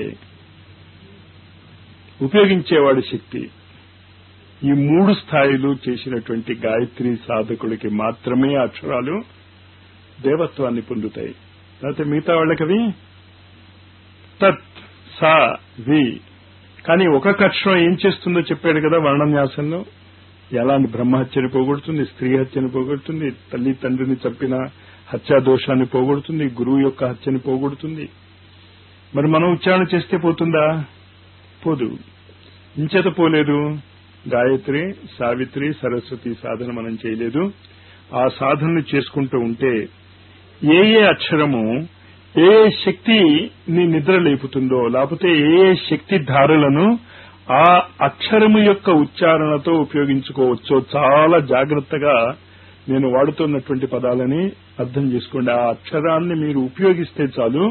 ఉపయోగించేవాడి శక్తి. ఈ 3 స్థాయిలు చేసినటువంటి గాయత్రి సాధకుడికి మాత్రమే అక్షరాలు దేవత్వాన్ని పొందుతాయి. లేకపోతే మిగతా వాళ్ళకవి తత్ సా వి. కానీ ఒక్కొక్క అక్షరం ఏం చేస్తుందో చెప్పాడు కదా వర్ణన్యాసంలో. ఎలాంటి బ్రహ్మహత్యని పోగొడుతుంది, స్త్రీ హత్యని పోగొడుతుంది, తల్లి తండ్రిని చంపిన హత్యాదోషాన్ని పోగొడుతుంది, గురువు యొక్క హత్యని పోగొడుతుంది. మరి మనం ఉచ్చారణ చేస్తే పోతుందా? పోదు. ఇంచేత పోలేదు. గాయత్రి, సావిత్రి, సరస్వతి సాధన మనం చేయలేదు. ఆ సాధనలు చేసుకుంటూ ఉంటే ఏ అక్షరము ఏ శక్తిని నిద్ర లేపుతుందో, లేకపోతే ఏ శక్తి ధారలను ఆ అక్షరము యొక్క ఉచ్చారణతో ఉపయోగించుకోవచ్చో చాలా జాగ్రత్తగా నేను వాడుతున్నటువంటి పదాలని అర్థం చేసుకోండి. ఆ అక్షరాన్ని మీరు ఉపయోగిస్తే చాలు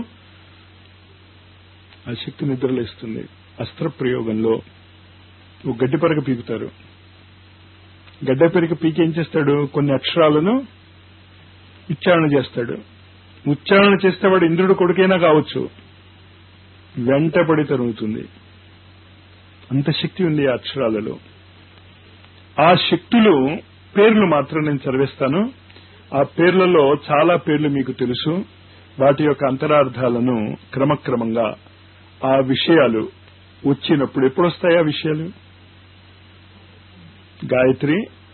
ఆ శక్తి నిద్రలేస్తుంది. అస్త్ర ప్రయోగంలో ఒక గడ్డిపరక పీకుతారు. గడ్డపరక పీకి ఏం చేస్తాడు? కొన్ని అక్షరాలను ఉచ్చారణ చేస్తాడు. ఉచ్చారణ చేస్తే వాడు ఇంద్రుడు కొడుకైనా కావచ్చు, వెంటపడి తరుగుతుంది. అంత శక్తి ఉంది ఆ అక్షరాలలో. ఆ శక్తులు పేర్లు మాత్రం నేను చదివేస్తాను. ఆ పేర్లలో చాలా పేర్లు మీకు తెలుసు. వాటి యొక్క అంతరార్థాలను క్రమక్రమంగా ఆ విషయాలు వచ్చినప్పుడు, ఎప్పుడు వస్తాయి ఆ విషయాలు? గాయత్రి,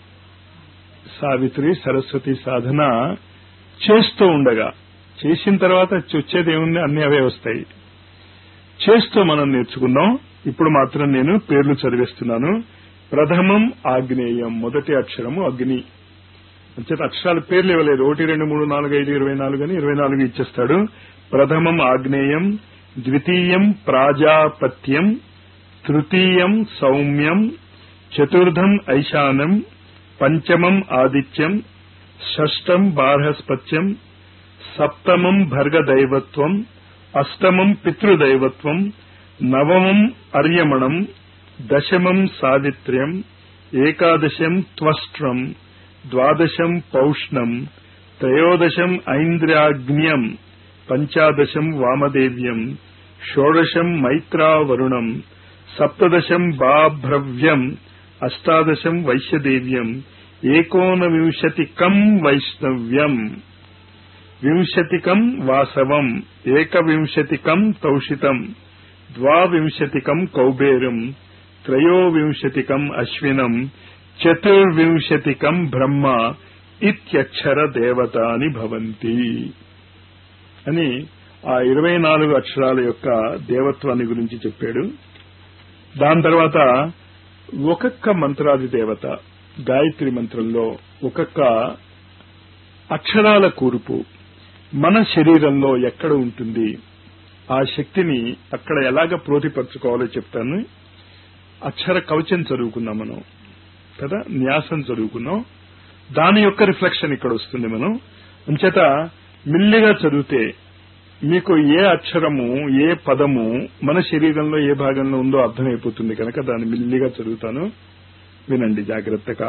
సావిత్రి, సరస్వతి సాధన చేస్తూ ఉండగా, చేసిన తర్వాత వచ్చేది ఏముంది? అన్ని అవే వస్తాయి. చేస్తూ మనం నేర్చుకున్నాం. ఇప్పుడు మాత్రం నేను పేర్లు చదివేస్తున్నాను. ప్రథమం ఆగ్నేయం, మొదటి అక్షరము అగ్ని. అంచేత అక్షరాల పేర్లు ఇవ్వలేదు. 1 2 3 4 5 24 అని 24 ఇచ్చేస్తాడు. ప్రథమం ఆగ్నేయం, ద్వితీయం ప్రాజాపత్యం, తృతీయం సౌమ్యం, చతుర్థం ఐశానం, పంచమం ఆదిత్యం, షష్టం బార్హస్పత్యం, సప్తమం భర్గదైవత్వం, అష్టమం పితృదైవత్వం, నవమం అర్యమణం, దశమం సావిత్ర్యం, ఏకాదశం త్వష్ట్రం, ద్వాదశం పౌష్ణం, త్రయోదశం ఐంద్రాగ్న్యం, పంచాదశం వామదేవ్యం, షోడశం మైత్రావరుణం, సప్తదశం బాభ్రవ్యం, అష్టాదశం వైశ్యదేవ్యం, ఏకోనవింశతికం వైష్ణవ్యం, వింశతికం వాసవం, ఏకవింశతికం తౌషితం, ద్వావింశతికం కౌబేరం, త్రయోవింశతికం అశ్వినం, చతుర్వింశతికం బ్రహ్మ ఇత్యక్షర దేవతాని భవంతి అని ఆ 24 అక్షరాల యొక్క దేవత్వాన్ని గురించి చెప్పాడు. దాని తర్వాత ఒక్కొక్క మంత్రాది దేవత గాయత్రి మంత్రంలో ఒక్కొక్క అక్షరాల కూర్పు మన శరీరంలో ఎక్కడ ఉంటుంది, ఆ శక్తిని అక్కడ ఎలాగ ప్రోతిపరచుకోవాలో చెప్తాను. అక్షర కవచం చదువుకున్నాం మనం కదా, న్యాసం చదువుకున్నాం. దాని యొక్క రిఫ్లెక్షన్ ఇక్కడ వస్తుంది. మనం అంచేత మిల్లిగా చదివితే మీకు ఏ అక్షరము ఏ పదము మన శరీరంలో ఏ భాగంలో ఉందో అర్థమైపోతుంది. కనుక దాన్ని మిల్లిగా చదువుతాను, వినండి జాగ్రత్తగా.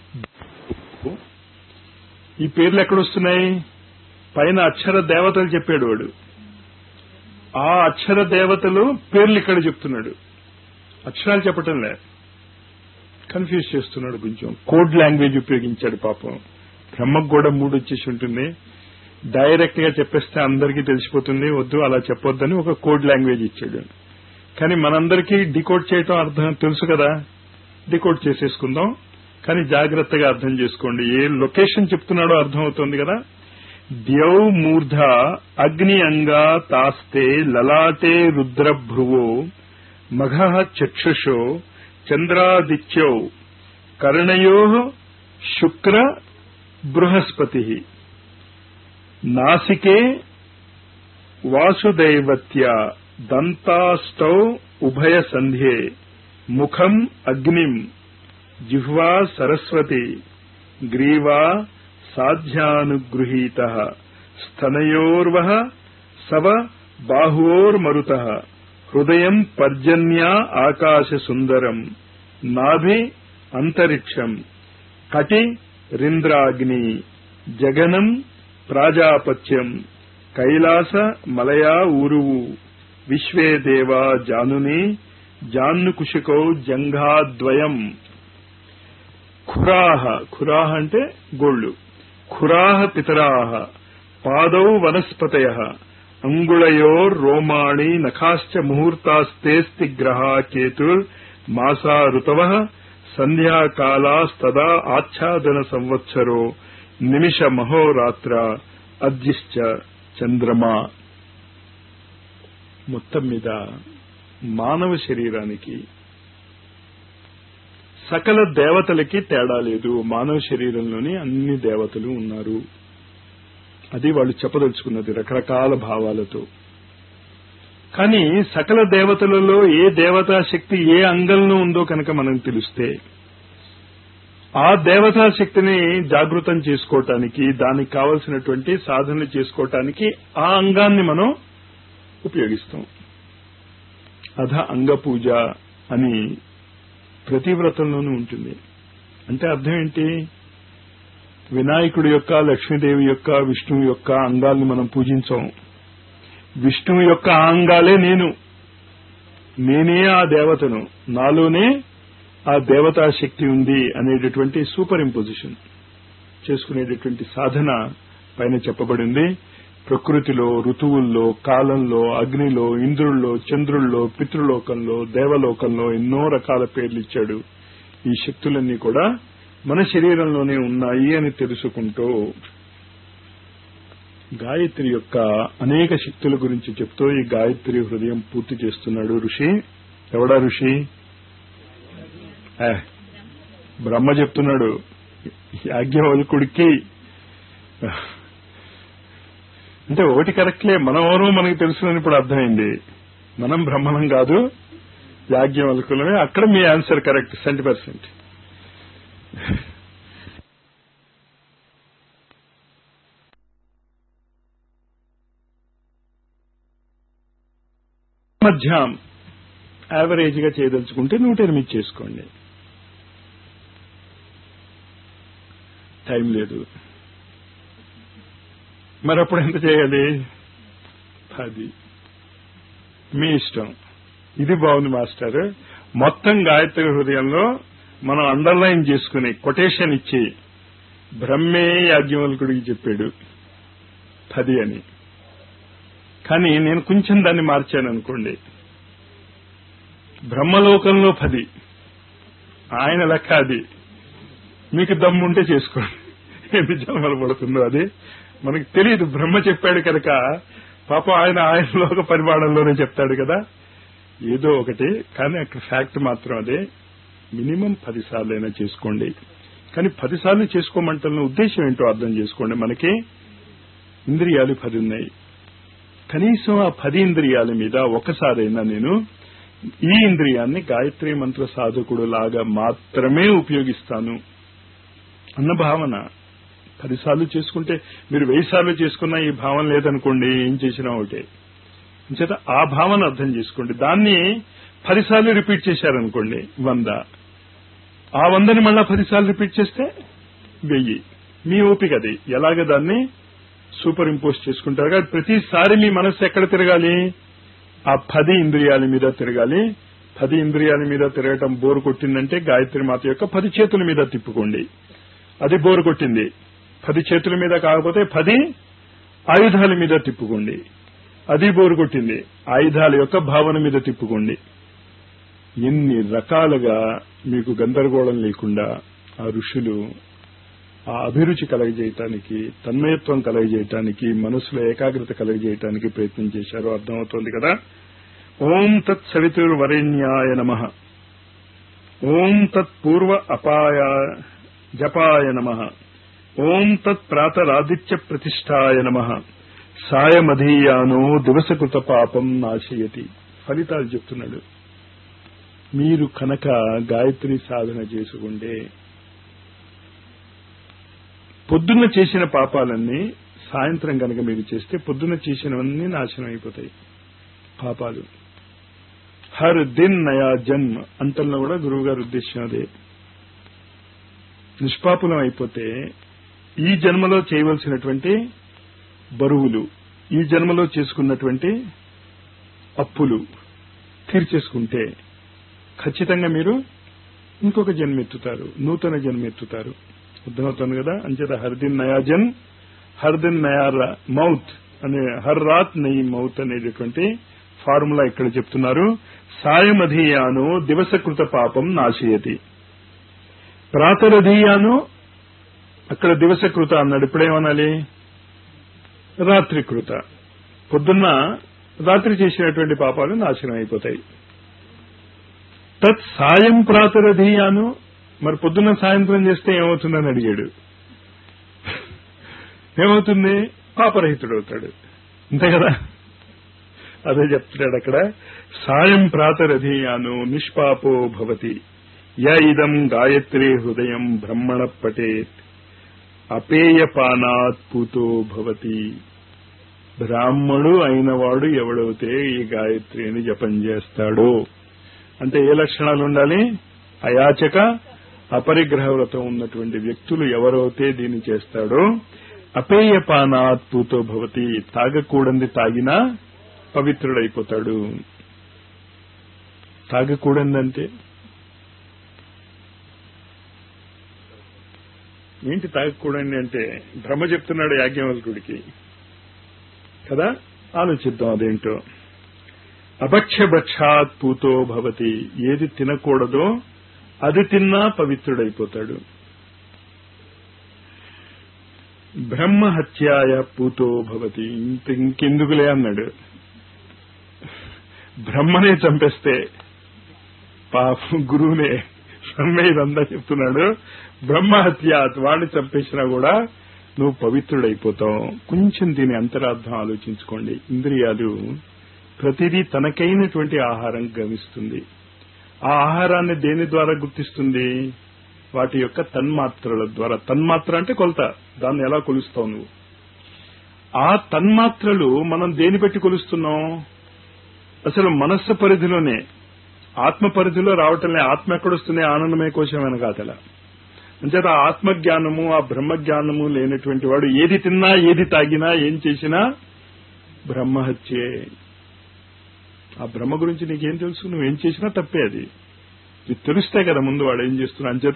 ఈ పేర్లు ఎక్కడొస్తున్నాయి? పైన అక్షర దేవతలు చెప్పాడు వాడు. ఆ అక్షర దేవతలు పేర్లు ఇక్కడ చెప్తున్నాడు. అక్షరాలు చెప్పటం లే, కన్ఫ్యూజ్ చేస్తున్నాడు. కొంచెం కోడ్ లాంగ్వేజ్ ఉపయోగించాడు పాపం. బ్రహ్మకు కూడా 3 వచ్చేసి ఉంటుంది. డైరెక్ట్ గా చెప్పేస్తే అందరికీ తెలిసిపోతుంది, వద్దు అలా చెప్పొద్దని ఒక కోడ్ లాంగ్వేజ్ ఇచ్చాడు. కానీ మనందరికీ డికోడ్ చేయటం అర్థం తెలుసు కదా, డికోడ్ చేసేసుకుందాం. కానీ జాగ్రత్తగా అర్థం చేసుకోండి. ఏ లొకేషన్ చెప్తున్నాడో అర్థమవుతోంది కదా. ద్యౌ మూర్ధ అగ్ని అంగా తాస్తే లలాటే రుద్రభ్రువో మఘ చక్షుషో చంద్రాదిత్యౌ కర్ణయోః శుక్ర బృహస్పతిః నాసికే వాసుదైవత్య దంతాష్టౌ ఉభయ సంధ్యే ముఖం అగ్నిం జిహ్వా సరస్వతి గ్రీవా సాధ్యానుగృహీతః స్తనయోర్వః సవ బాహువోర్మరుతః హృదయం పర్జన్య ఆకాశ సుందరం నాభి అంతరిక్షం కటి రింద్రాగ్ని జగనం ప్రాజాపత్యం కైలాస మలయా ఊరువు విశ్వే దేవా జానుని జాన్నుకుశికౌ జంఘాద్వయం ఖురాహ అంటే గోళ్లు ఖురాహ పితరాహ పాదౌ వనస్పతయః అంగుళయోర్ రోమాణి నఖాశ్చ ముహూర్తాస్తేస్తి గ్రహా కేతుర్ మాసా ఋతవః సంధ్యాకాలాస్తదా ఆచ్ఛాదన సంవత్సరో నిమిష మహోరాత్ర అద్యిశ్చ చంద్రమా. మొత్తం మీద మానవ శరీరానికి సకల దేవతలకి తేడా లేదు. మానవ శరీరంలోని అన్ని దేవతలు ఉన్నారు. అది వాళ్ళు చెప్పదలుచుకున్నది రకరకాల భావాలతో. కానీ సకల దేవతలలో ఏ దేవతా శక్తి ఏ అంగంలో ఉందో కనుక మనం తెలిస్తే ఆ దేవతా శక్తిని జాగృతం చేసుకోవటానికి, దానికి కావలసినటువంటి సాధనలు చేసుకోవటానికి ఆ అంగాన్ని మనం ఉపయోగిస్తాం. అధ అంగ పూజ అని ప్రతి వ్రతంలోనూ ఉంటుంది. అంటే అర్థం ఏంటి? వినాయకుడి యొక్క, లక్ష్మీదేవి యొక్క, విష్ణువు యొక్క అంగాల్ని మనం పూజించాం. విష్ణువు యొక్క అంగాలే నేనే ఆ దేవతను, నాలోనే ఆ దేవతా శక్తి ఉంది అనేటటువంటి సూపర్ ఇంపోజిషన్ చేసుకునేటటువంటి సాధన పైన చెప్పబడింది. ప్రకృతిలో, ఋతువుల్లో, కాలంలో, అగ్నిలో, ఇంద్రుల్లో, చంద్రుల్లో, పితృలోకంలో, దేవలోకంలో ఎన్నో రకాల పేర్లు ఇచ్చాడు. ఈ శక్తులన్నీ కూడా మన శరీరంలోనే ఉన్నాయి అని తెలుసుకుంటూ గాయత్రి యొక్క అనేక శక్తుల గురించి చెప్తూ ఈ గాయత్రి హృదయం పూర్తి చేస్తున్నాడు ఋషి. ఎవడా ఋషి? బ్రహ్మ చెప్తున్నాడు యాజ్ఞవల్కుడికి. అంటే ఒకటి కరెక్ట్లే, మనం ఎవరో మనకి తెలుసునని ఇప్పుడు అర్థమైంది. మనం బ్రహ్మణం కాదు, యాజ్ఞవల్కులమే. అక్కడ మీ ఆన్సర్ కరెక్ట్ 100%. మధ్యాహ్నం యావరేజ్ గా చేయదలుచుకుంటే 108 చేసుకోండి. టైం లేదు, మరప్పుడు ఎంత చేయాలి? 10. మీ ఇష్టం. ఇది బాగుంది మాస్టర్. మొత్తం గాయత్రి హృదయంలో మనం అండర్లైన్ చేసుకుని కొటేషన్ ఇచ్చి బ్రహ్మే యాజ్ఞవల్కుడికి చెప్పాడు 10 అని. కానీ నేను కొంచెం దాన్ని మార్చాను అనుకోండి. బ్రహ్మలోకంలో 10, ఆయన లెక్క అది. మీకు దమ్ముంటే చేసుకోండి. ఎన్ని జన్మలు పడుతుందో అది మనకి తెలియదు. బ్రహ్మ చెప్పాడు కనుక పాపం ఆయన లోక పరిమాణంలోనే చెప్తాడు కదా, ఏదో ఒకటి. కానీ అక్కడ ఫ్యాక్ట్ మాత్రం అదే. మినిమం 10 సార్లు అయినా చేసుకోండి. కానీ 10 సార్లు చేసుకోమంటున్న ఉద్దేశం ఏంటో అర్థం చేసుకోండి. మనకి ఇంద్రియాలు 10 ఉన్నాయి. కనీసం ఆ 10 ఇంద్రియాల మీద ఒకసారైనా నేను ఈ ఇంద్రియాన్ని గాయత్రి మంత్ర సాధకుడు లాగా మాత్రమే ఉపయోగిస్తాను అన్న భావన. 10 సార్లు చేసుకుంటే మీరు 1000 సార్లు చేసుకున్నా ఈ భావన లేదనుకోండి, ఏం చేసినా ఒకటే. అంచేత ఆ భావన అర్థం చేసుకోండి. దాన్ని 10 సార్లు రిపీట్ చేశారనుకోండి 100. ఆ 100ని మళ్ళా 10 సార్లు రిపీట్ చేస్తే 1000. మీ ఓపిక అది. ఎలాగ దాన్ని సూపర్ ఇంపోజ్ చేసుకుంటారు కాబట్టి ప్రతిసారి మీ మనస్సు ఎక్కడ తిరగాలి? ఆ 10 ఇంద్రియాల మీద తిరగాలి. 10 ఇంద్రియాల మీద తిరగటం బోరు కొట్టిందంటే గాయత్రి మాత యొక్క 10 చేతుల మీద తిప్పుకోండి. అది బోరు కొట్టింది. 10 చేతుల మీద కాకపోతే 10 ఆయుధాల మీద తిప్పుకోండి. అది బోరు కొట్టింది. ఆయుధాల యొక్క భావన మీద తిప్పుకోండి. ఎన్ని రకాలుగా మీకు గందరగోళం లేకుండా ఆ ఋషులు ఆ అభిరుచి కలగజేయటానికి, తన్మయత్వం కలగజేయటానికి, మనసులో ఏకాగ్రత కలగజేయటానికి ప్రయత్నం చేశారో అర్థమవుతోంది కదా. ఓం తత్ సవితుర్వరేణ్యాయ నమః. ఓం తత్ పూర్వ అపాయ జపాయ నమః. ఓం తత్ ప్రాతరాదిత్య ప్రతిష్టాయ నమః. సాయమధీయానో దివసకృత పాపం నాశయతి. ఫలితాలు చెప్తున్నాడు. మీరు కనుక గాయత్రి సాధన చేసుకుంటే పొద్దున్న చేసిన పాపాలన్నీ సాయంత్రం కనుక మీరు చేస్తే పొద్దున్న చేసినవన్నీ నాశనం అయిపోతాయి పాపాలు. హర్ దిన్ నయా జన్మ అంతల్లో కూడా గురువు గారి ఉద్దేశం అదే. నిష్పాపులం అయిపోతే ఈ జన్మలో చేయవలసినటువంటి బరువులు, ఈ జన్మలో చేసుకున్నటువంటి అప్పులు తీర్చేసుకుంటే ఖచ్చితంగా మీరు ఇంకొక జన్మెత్తుతారు, నూతన జన్మెత్తుతారు. అర్థమవుతుంది కదా. అంచేత హర్దిన్ నయా జన్, హర్దిన్ నయా మౌత్ అనే, హర్ రాత్ నయి మౌత్ అనేటటువంటి ఫార్ములా ఇక్కడ చెప్తున్నారు. సాయమధీయాను దివసకృత పాపం నాశయతి. ప్రాతరధీయాను అక్కడ దివసకృత అన్నాడు. ఇప్పుడేమనాలి? రాత్రికృత. పొద్దున్న రాత్రి చేసినటువంటి పాపాలు నాశనం అయిపోతాయి. తత్ సాయం ప్రాతరధీయాను, మరి పొద్దున్న సాయంత్రం చేస్తే ఏమవుతుందని అడిగాడు. ఏమవుతుంది? పాపరహితుడవుతాడు. అంతే కదా. అదే చెప్తున్నాడు అక్కడ. సాయం ప్రాతరధీయాను నిష్పాపో భవతి య ఇదం గాయత్రీ హృదయం బ్రహ్మణ పఠేత్ అపేయపానాత్ పూతో భవతి. బ్రాహ్మణుడు అయినవాడు ఎవడైతే ఈ గాయత్రిని జపం చేస్తాడో, అంటే ఏ లక్షణాలు ఉండాలి? అయాచక అపరిగ్రహ వ్రతం ఉన్నటువంటి వ్యక్తులు ఎవరైతే దీన్ని చేస్తాడో అపేయపానాత్ పూతో భవతి, తాగకూడంది తాగినా పవిత్రుడైపోతాడు. తాగకూడందంటే ఏంటి? తాగకూడండి అంటే బ్రహ్మ చెప్తున్నాడు యాజ్ఞవల్కుడికి కదా. ఆలోచిద్దాం అదేంటో. అభక్ష్యభక్షాత్ పూతో భవతి, ఏది తినకూడదో అది తిన్నా పవిత్రుడైపోతాడు. బ్రహ్మహత్యాయ పూతో భవతి, ఇంకెందుకులే అన్నాడు. బ్రహ్మనే చంపేస్తే పాపం గురువునే బ్రహ్మే ఇదంతా చెప్తున్నాడు. బ్రహ్మహత్యాత్, వాడిని చంపేసినా కూడా నువ్వు పవిత్రుడైపోతావు. కొంచెం దీని అంతరార్థం ఆలోచించుకోండి. ఇంద్రియాలు ప్రతిదీ తనకైనటువంటి ఆహారం గమిస్తుంది. ఆ ఆహారాన్ని దేని ద్వారా గుర్తిస్తుంది? వాటి యొక్క తన్మాత్రల ద్వారా. తన్మాత్ర అంటే కొలత. దాన్ని ఎలా కొలుస్తావు నువ్వు? ఆ తన్మాత్రలు మనం దేని బట్టి కొలుస్తున్నాం? అసలు మనస్సు పరిధిలోనే, ఆత్మ పరిధిలో రావటంలే. ఆత్మ ఎక్కడొస్తుంది? ఆనందమయ కోశం వెనకాతల. అంచేత ఆత్మజ్ఞానము, ఆ బ్రహ్మజ్ఞానము లేనటువంటి వాడు ఏది తిన్నా, ఏది తాగినా, ఏం చేసినా బ్రహ్మహత్యే. ఆ బ్రహ్మ గురించి నీకేం తెలుసు? నువ్వేం చేసినా తప్పే. అది తెలుస్తే కదా ముందు వాడు ఏం చేస్తున్నా. అంచేత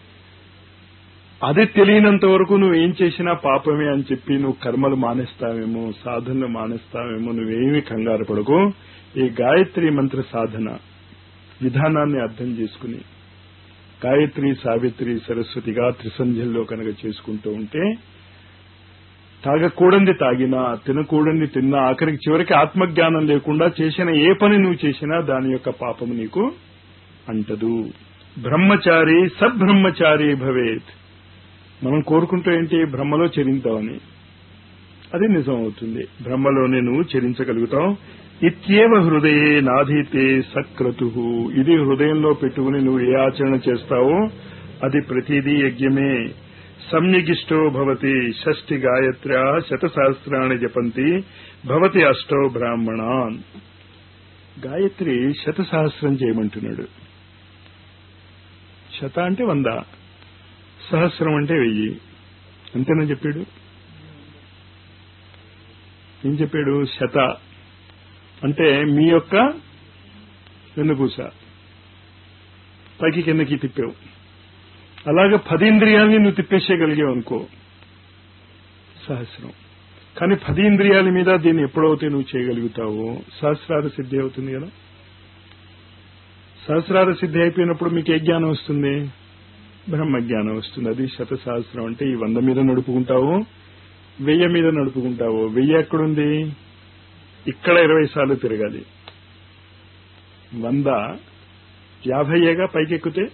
అది తెలియనంత వరకు నువ్వేం చేసినా పాపమే అని చెప్పి నువ్వు కర్మలు మానేస్తావేమో, సాధనలు మానేస్తావేమో, నువ్వేమీ కంగారు పడకు. ఈ గాయత్రి మంత్ర సాధన విధానాన్ని అర్థం చేసుకుని గాయత్రి, సావిత్రి, సరస్వతిగా త్రిసంధ్యల్లో కనుక చేసుకుంటూ ఉంటే తాగకూడంది తాగినా, తినకూడంది తిన్నా, ఆఖరికి చివరికి ఆత్మజ్ఞానం లేకుండా చేసిన ఏ పని నువ్వు చేసినా దాని యొక్క పాపము నీకు అంటదు. బ్రహ్మచారి సబ్రహ్మచారి భవేత్. మనం కోరుకుంటూ ఏంటి? బ్రహ్మలో చరింతావని. అది నిజం అవుతుంది. బ్రహ్మలోనే నువ్వు చరించగలుగుతావు. ఇత్యేవ హృదయే నాధీతే సక్రతు. ఇది హృదయంలో పెట్టుకుని నువ్వు ఏ ఆచరణ చేస్తావో అది ప్రతిదీ యజ్ఞమే. సమ్యగిష్టో భవతి షష్ఠి గాయత్ర్యా శతసహస్రాణి జపంతి భవతి అష్టో బ్రాహ్మణాన్. గాయత్రి శతసహస్రం చేయమంటున్నాడు. శత అంటే 100, సహస్రం అంటే 1000. అంతేనా చెప్పాడు? ఏం చెప్పాడు? శత అంటే మీ యొక్క వెన్నుపూస పైకి కిందకి తిప్పావు. అలాగే 10 ఇంద్రియాలని నువ్వు తిప్పేసేయగలిగావు అనుకో, సహస్రం. కానీ 10 ఇంద్రియాల మీద దీన్ని ఎప్పుడైతే నువ్వు చేయగలుగుతావో సహస్రార సిద్ధి అవుతుంది కదా. సహస్రార సిద్ధి అయిపోయినప్పుడు మీకు ఏ జ్ఞానం వస్తుంది? బ్రహ్మజ్ఞానం వస్తుంది. అది శతసహస్రం అంటే ఈ 100 మీద నడుపుకుంటావు, 1000 మీద నడుపుకుంటావు. 1000 ఎక్కడుంది? ఇక్కడ 20 సార్లు తిరగాలి. 100 50 పైకెక్కితే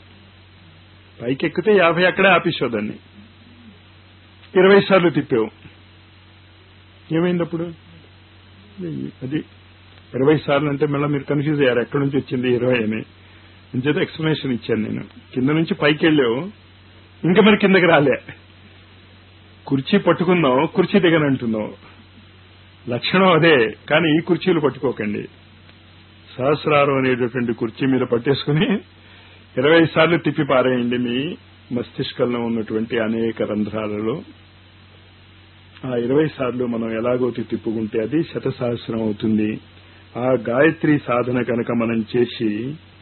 50 అక్కడే ఆపేసేదాన్ని. 20 సార్లు తిప్పావు, ఏమైంది అప్పుడు? అది 20 సార్లు అంటే మళ్ళీ మీరు కన్ఫ్యూజ్ అయ్యారు, ఎక్కడి నుంచి వచ్చింది 20 అని. ఇంచేత ఎక్స్ప్లెనేషన్ ఇచ్చాను నేను. కింద నుంచి పైకి వెళ్ళావు, ఇంకా మరి కిందకి రాలే. కుర్చీ పట్టుకున్నావు, కుర్చీ దిగనంటున్నావు. లక్షణం అదే. కానీ ఈ కుర్చీలు పట్టుకోకండి. సహస్రారం అనేటటువంటి కుర్చీ మీద పట్టేసుకుని 20 సార్లు తిప్పి పారేయండి మీ మస్తిష్కంలో ఉన్నటువంటి అనేక రంధ్రాలలో. ఆ 20 సార్లు మనం ఎలాగో తిప్పుకుంటే అది శతసహస్రం అవుతుంది. ఆ గాయత్రి సాధన కనుక మనం చేసి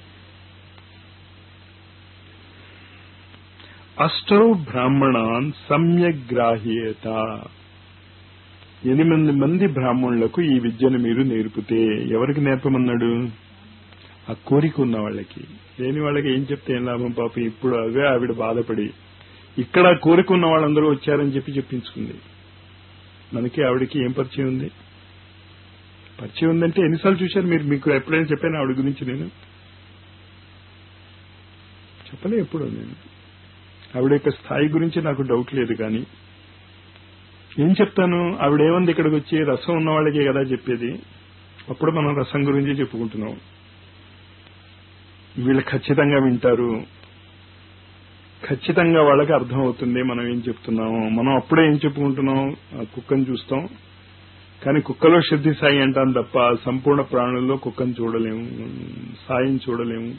అష్టౌ బ్రాహ్మణాన్ సమ్యగ్రాహ్యేత, 8 మంది బ్రాహ్మణులకు ఈ విద్యను మీరు నేర్పితే, ఎవరికి నేర్పమన్నాడు? ఆ కోరిక ఉన్న వాళ్ళకి. లేని వాళ్ళకి ఏం చెప్తే ఏం లాభం? పాపం ఇప్పుడు అవే ఆవిడ బాధపడి ఇక్కడ కోరిక ఉన్న వాళ్ళందరూ వచ్చారని చెప్పించుకుంది. మనకి ఆవిడకి ఏం పరిచయం ఉంది? పరిచయం ఉందంటే ఎన్నిసార్లు చూశారు మీరు? మీకు ఎప్పుడైనా చెప్పాను ఆవిడ గురించి? నేను చెప్పలే ఎప్పుడు. నేను ఆవిడ యొక్క స్థాయి గురించి నాకు డౌట్ లేదు. కానీ ఏం చెప్తాను? ఆవిడేమంది ఇక్కడికి వచ్చి రసం ఉన్న వాళ్ళకే కదా చెప్పేది. అప్పుడు మనం రసం గురించి చెప్పుకుంటున్నాం. వీళ్ళు ఖచ్చితంగా వింటారు, ఖచ్చితంగా వాళ్ళకి అర్థం అవుతుంది మనం ఏం చెప్తున్నాము. మనం అప్పుడే ఏం చెప్పుకుంటున్నాం? కుక్కను చూస్తాం, కానీ కుక్కలో సిద్ధి సాయి అంటాం తప్ప సంపూర్ణ ప్రాణుల్లో కుక్కను చూడలేము, సాయిని చూడలేము.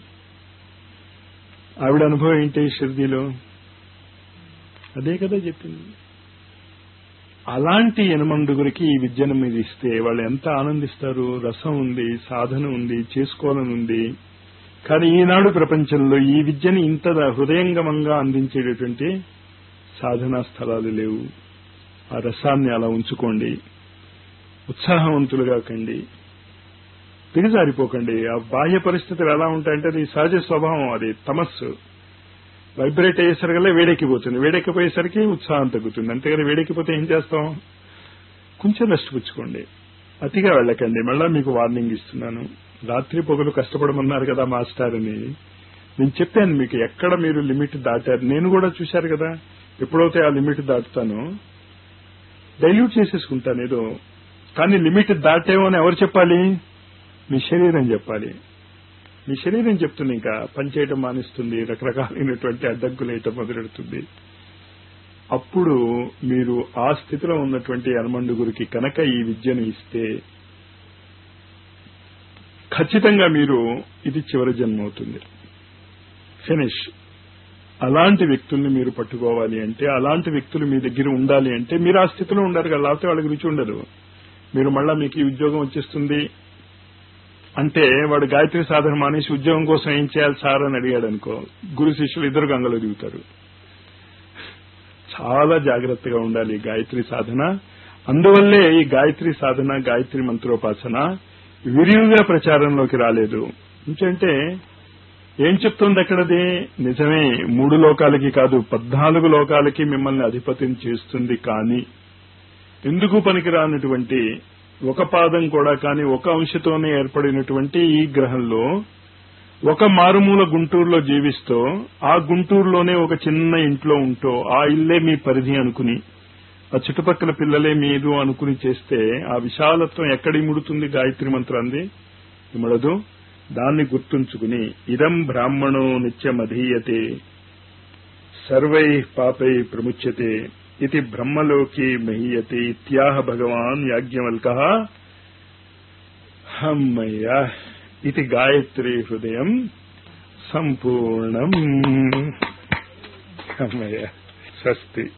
ఆవిడ అనుభవం ఏంటి సిద్ధిలో? అదే కదా చెప్పింది. అలాంటి 8 ఈ విద్యను మీరు ఇస్తే వాళ్ళు ఎంత ఆనందిస్తారు. రసం ఉంది, సాధన ఉంది, చేసుకోవాలని ఉంది. కానీ ఈనాడు ప్రపంచంలో ఈ విద్యని ఇంత హృదయంగమంగా అందించేటటువంటి సాధనా స్థలాలు లేవు. ఆ రసాన్ని అలా ఉంచుకోండి, ఉత్సాహవంతులుగా కండి, దిగజారిపోకండి. ఆ బాహ్య పరిస్థితులు ఎలా ఉంటాయంటే అది సహజ స్వభావం. అది తమస్సు. వైబ్రేట్ అయ్యేసరికల్లా వేడెక్కిపోతుంది, వేడెక్కిపోయేసరికి ఉత్సాహం తగ్గుతుంది. అంతేగాని వేడెక్కిపోతే ఏం చేస్తాం? కొంచెం రెస్ట్ పుచ్చుకోండి, అతిగా వెళ్ళకండి. మళ్ళా మీకు వార్నింగ్ ఇస్తున్నాను. రాత్రి పొగలు కష్టపడమన్నారు కదా మాస్టర్ అని నేను చెప్పాను మీకు. ఎక్కడ మీరు లిమిట్ దాటారు నేను కూడా చూశారు కదా. ఎప్పుడైతే ఆ లిమిట్ దాటుతానో డైల్యూట్ చేసేసుకుంటాను ఏదో. కానీ లిమిట్ దాటేమో అని ఎవరు చెప్పాలి? మీ శరీరం చెప్పాలి. మీ శరీరం చెప్తుంది, ఇంకా పనిచేయటం మానేస్తుంది, రకరకాలైనటువంటి అడ్డంకులు వేయటం మొదలెడుతుంది. అప్పుడు మీరు ఆ స్థితిలో ఉన్నటువంటి 8 కనుక ఈ విద్యను ఇస్తే ఖచ్చితంగా మీరు ఇది చివరి జన్మ అవుతుంది, ఫినిష్. అలాంటి వ్యక్తుల్ని మీరు పట్టుకోవాలి అంటే, అలాంటి వ్యక్తులు మీ దగ్గర ఉండాలి అంటే మీరు ఆ స్థితిలో ఉండాలి కదా. లేకపోతే వాళ్ళకి రుచి ఉండదు. మీరు మళ్ళా మీకు ఈ ఉద్యోగం వచ్చేస్తుంది అంటే వాడు గాయత్రి సాధన మానేసి ఉద్యోగం కోసం ఏం చేయాలి సార్ అని అడిగాడు అనుకో, గురు శిష్యులు ఇద్దరు గంగలో దిగుతారు. చాలా జాగ్రత్తగా ఉండాలి గాయత్రి సాధన. అందువల్లే ఈ గాయత్రి సాధన, గాయత్రి మంత్రోపాసన విరివిగా ప్రచారంలోకి రాలేదు. ఎందుకంటే ఏం చెప్తుంది అక్కడది? నిజమే, 3 లోకాలకి కాదు 14 లోకాలకి మిమ్మల్ని అధిపతిని చేస్తుంది. కానీ ఎందుకు పనికిరానటువంటి ఒక పాదం కూడా కానీ ఒక అంశతోనే ఏర్పడినటువంటి ఈ గ్రహంలో ఒక మారుమూల గుంటూరులో జీవిస్తూ, ఆ గుంటూరులోనే ఒక చిన్న ఇంట్లో ఉంటూ, ఆ ఇల్లే మీ పరిధి అనుకుని, ఆ చుట్టుపక్కల పిల్లలే మీరు అనుకుని చేస్తే ఆ విశాలత్వం ఎక్కడి ముడుతుంది? గాయత్రి మంత్రాన్ని ఇమడదు. దాన్ని గుర్తుంచుకుని ఇదం బ్రాహ్మణో నిత్యమధీయతే సర్వై పాపై ప్రముచ్యతే ఇది బ్రహ్మలోకి మహీయతే ఇత్యాహ భగవాన్ యాజ్ఞవల్కః. హమ్మయ్య ఇది గాయత్రి హృదయం సంపూర్ణం. హమ్మయ్య. స్వస్తి.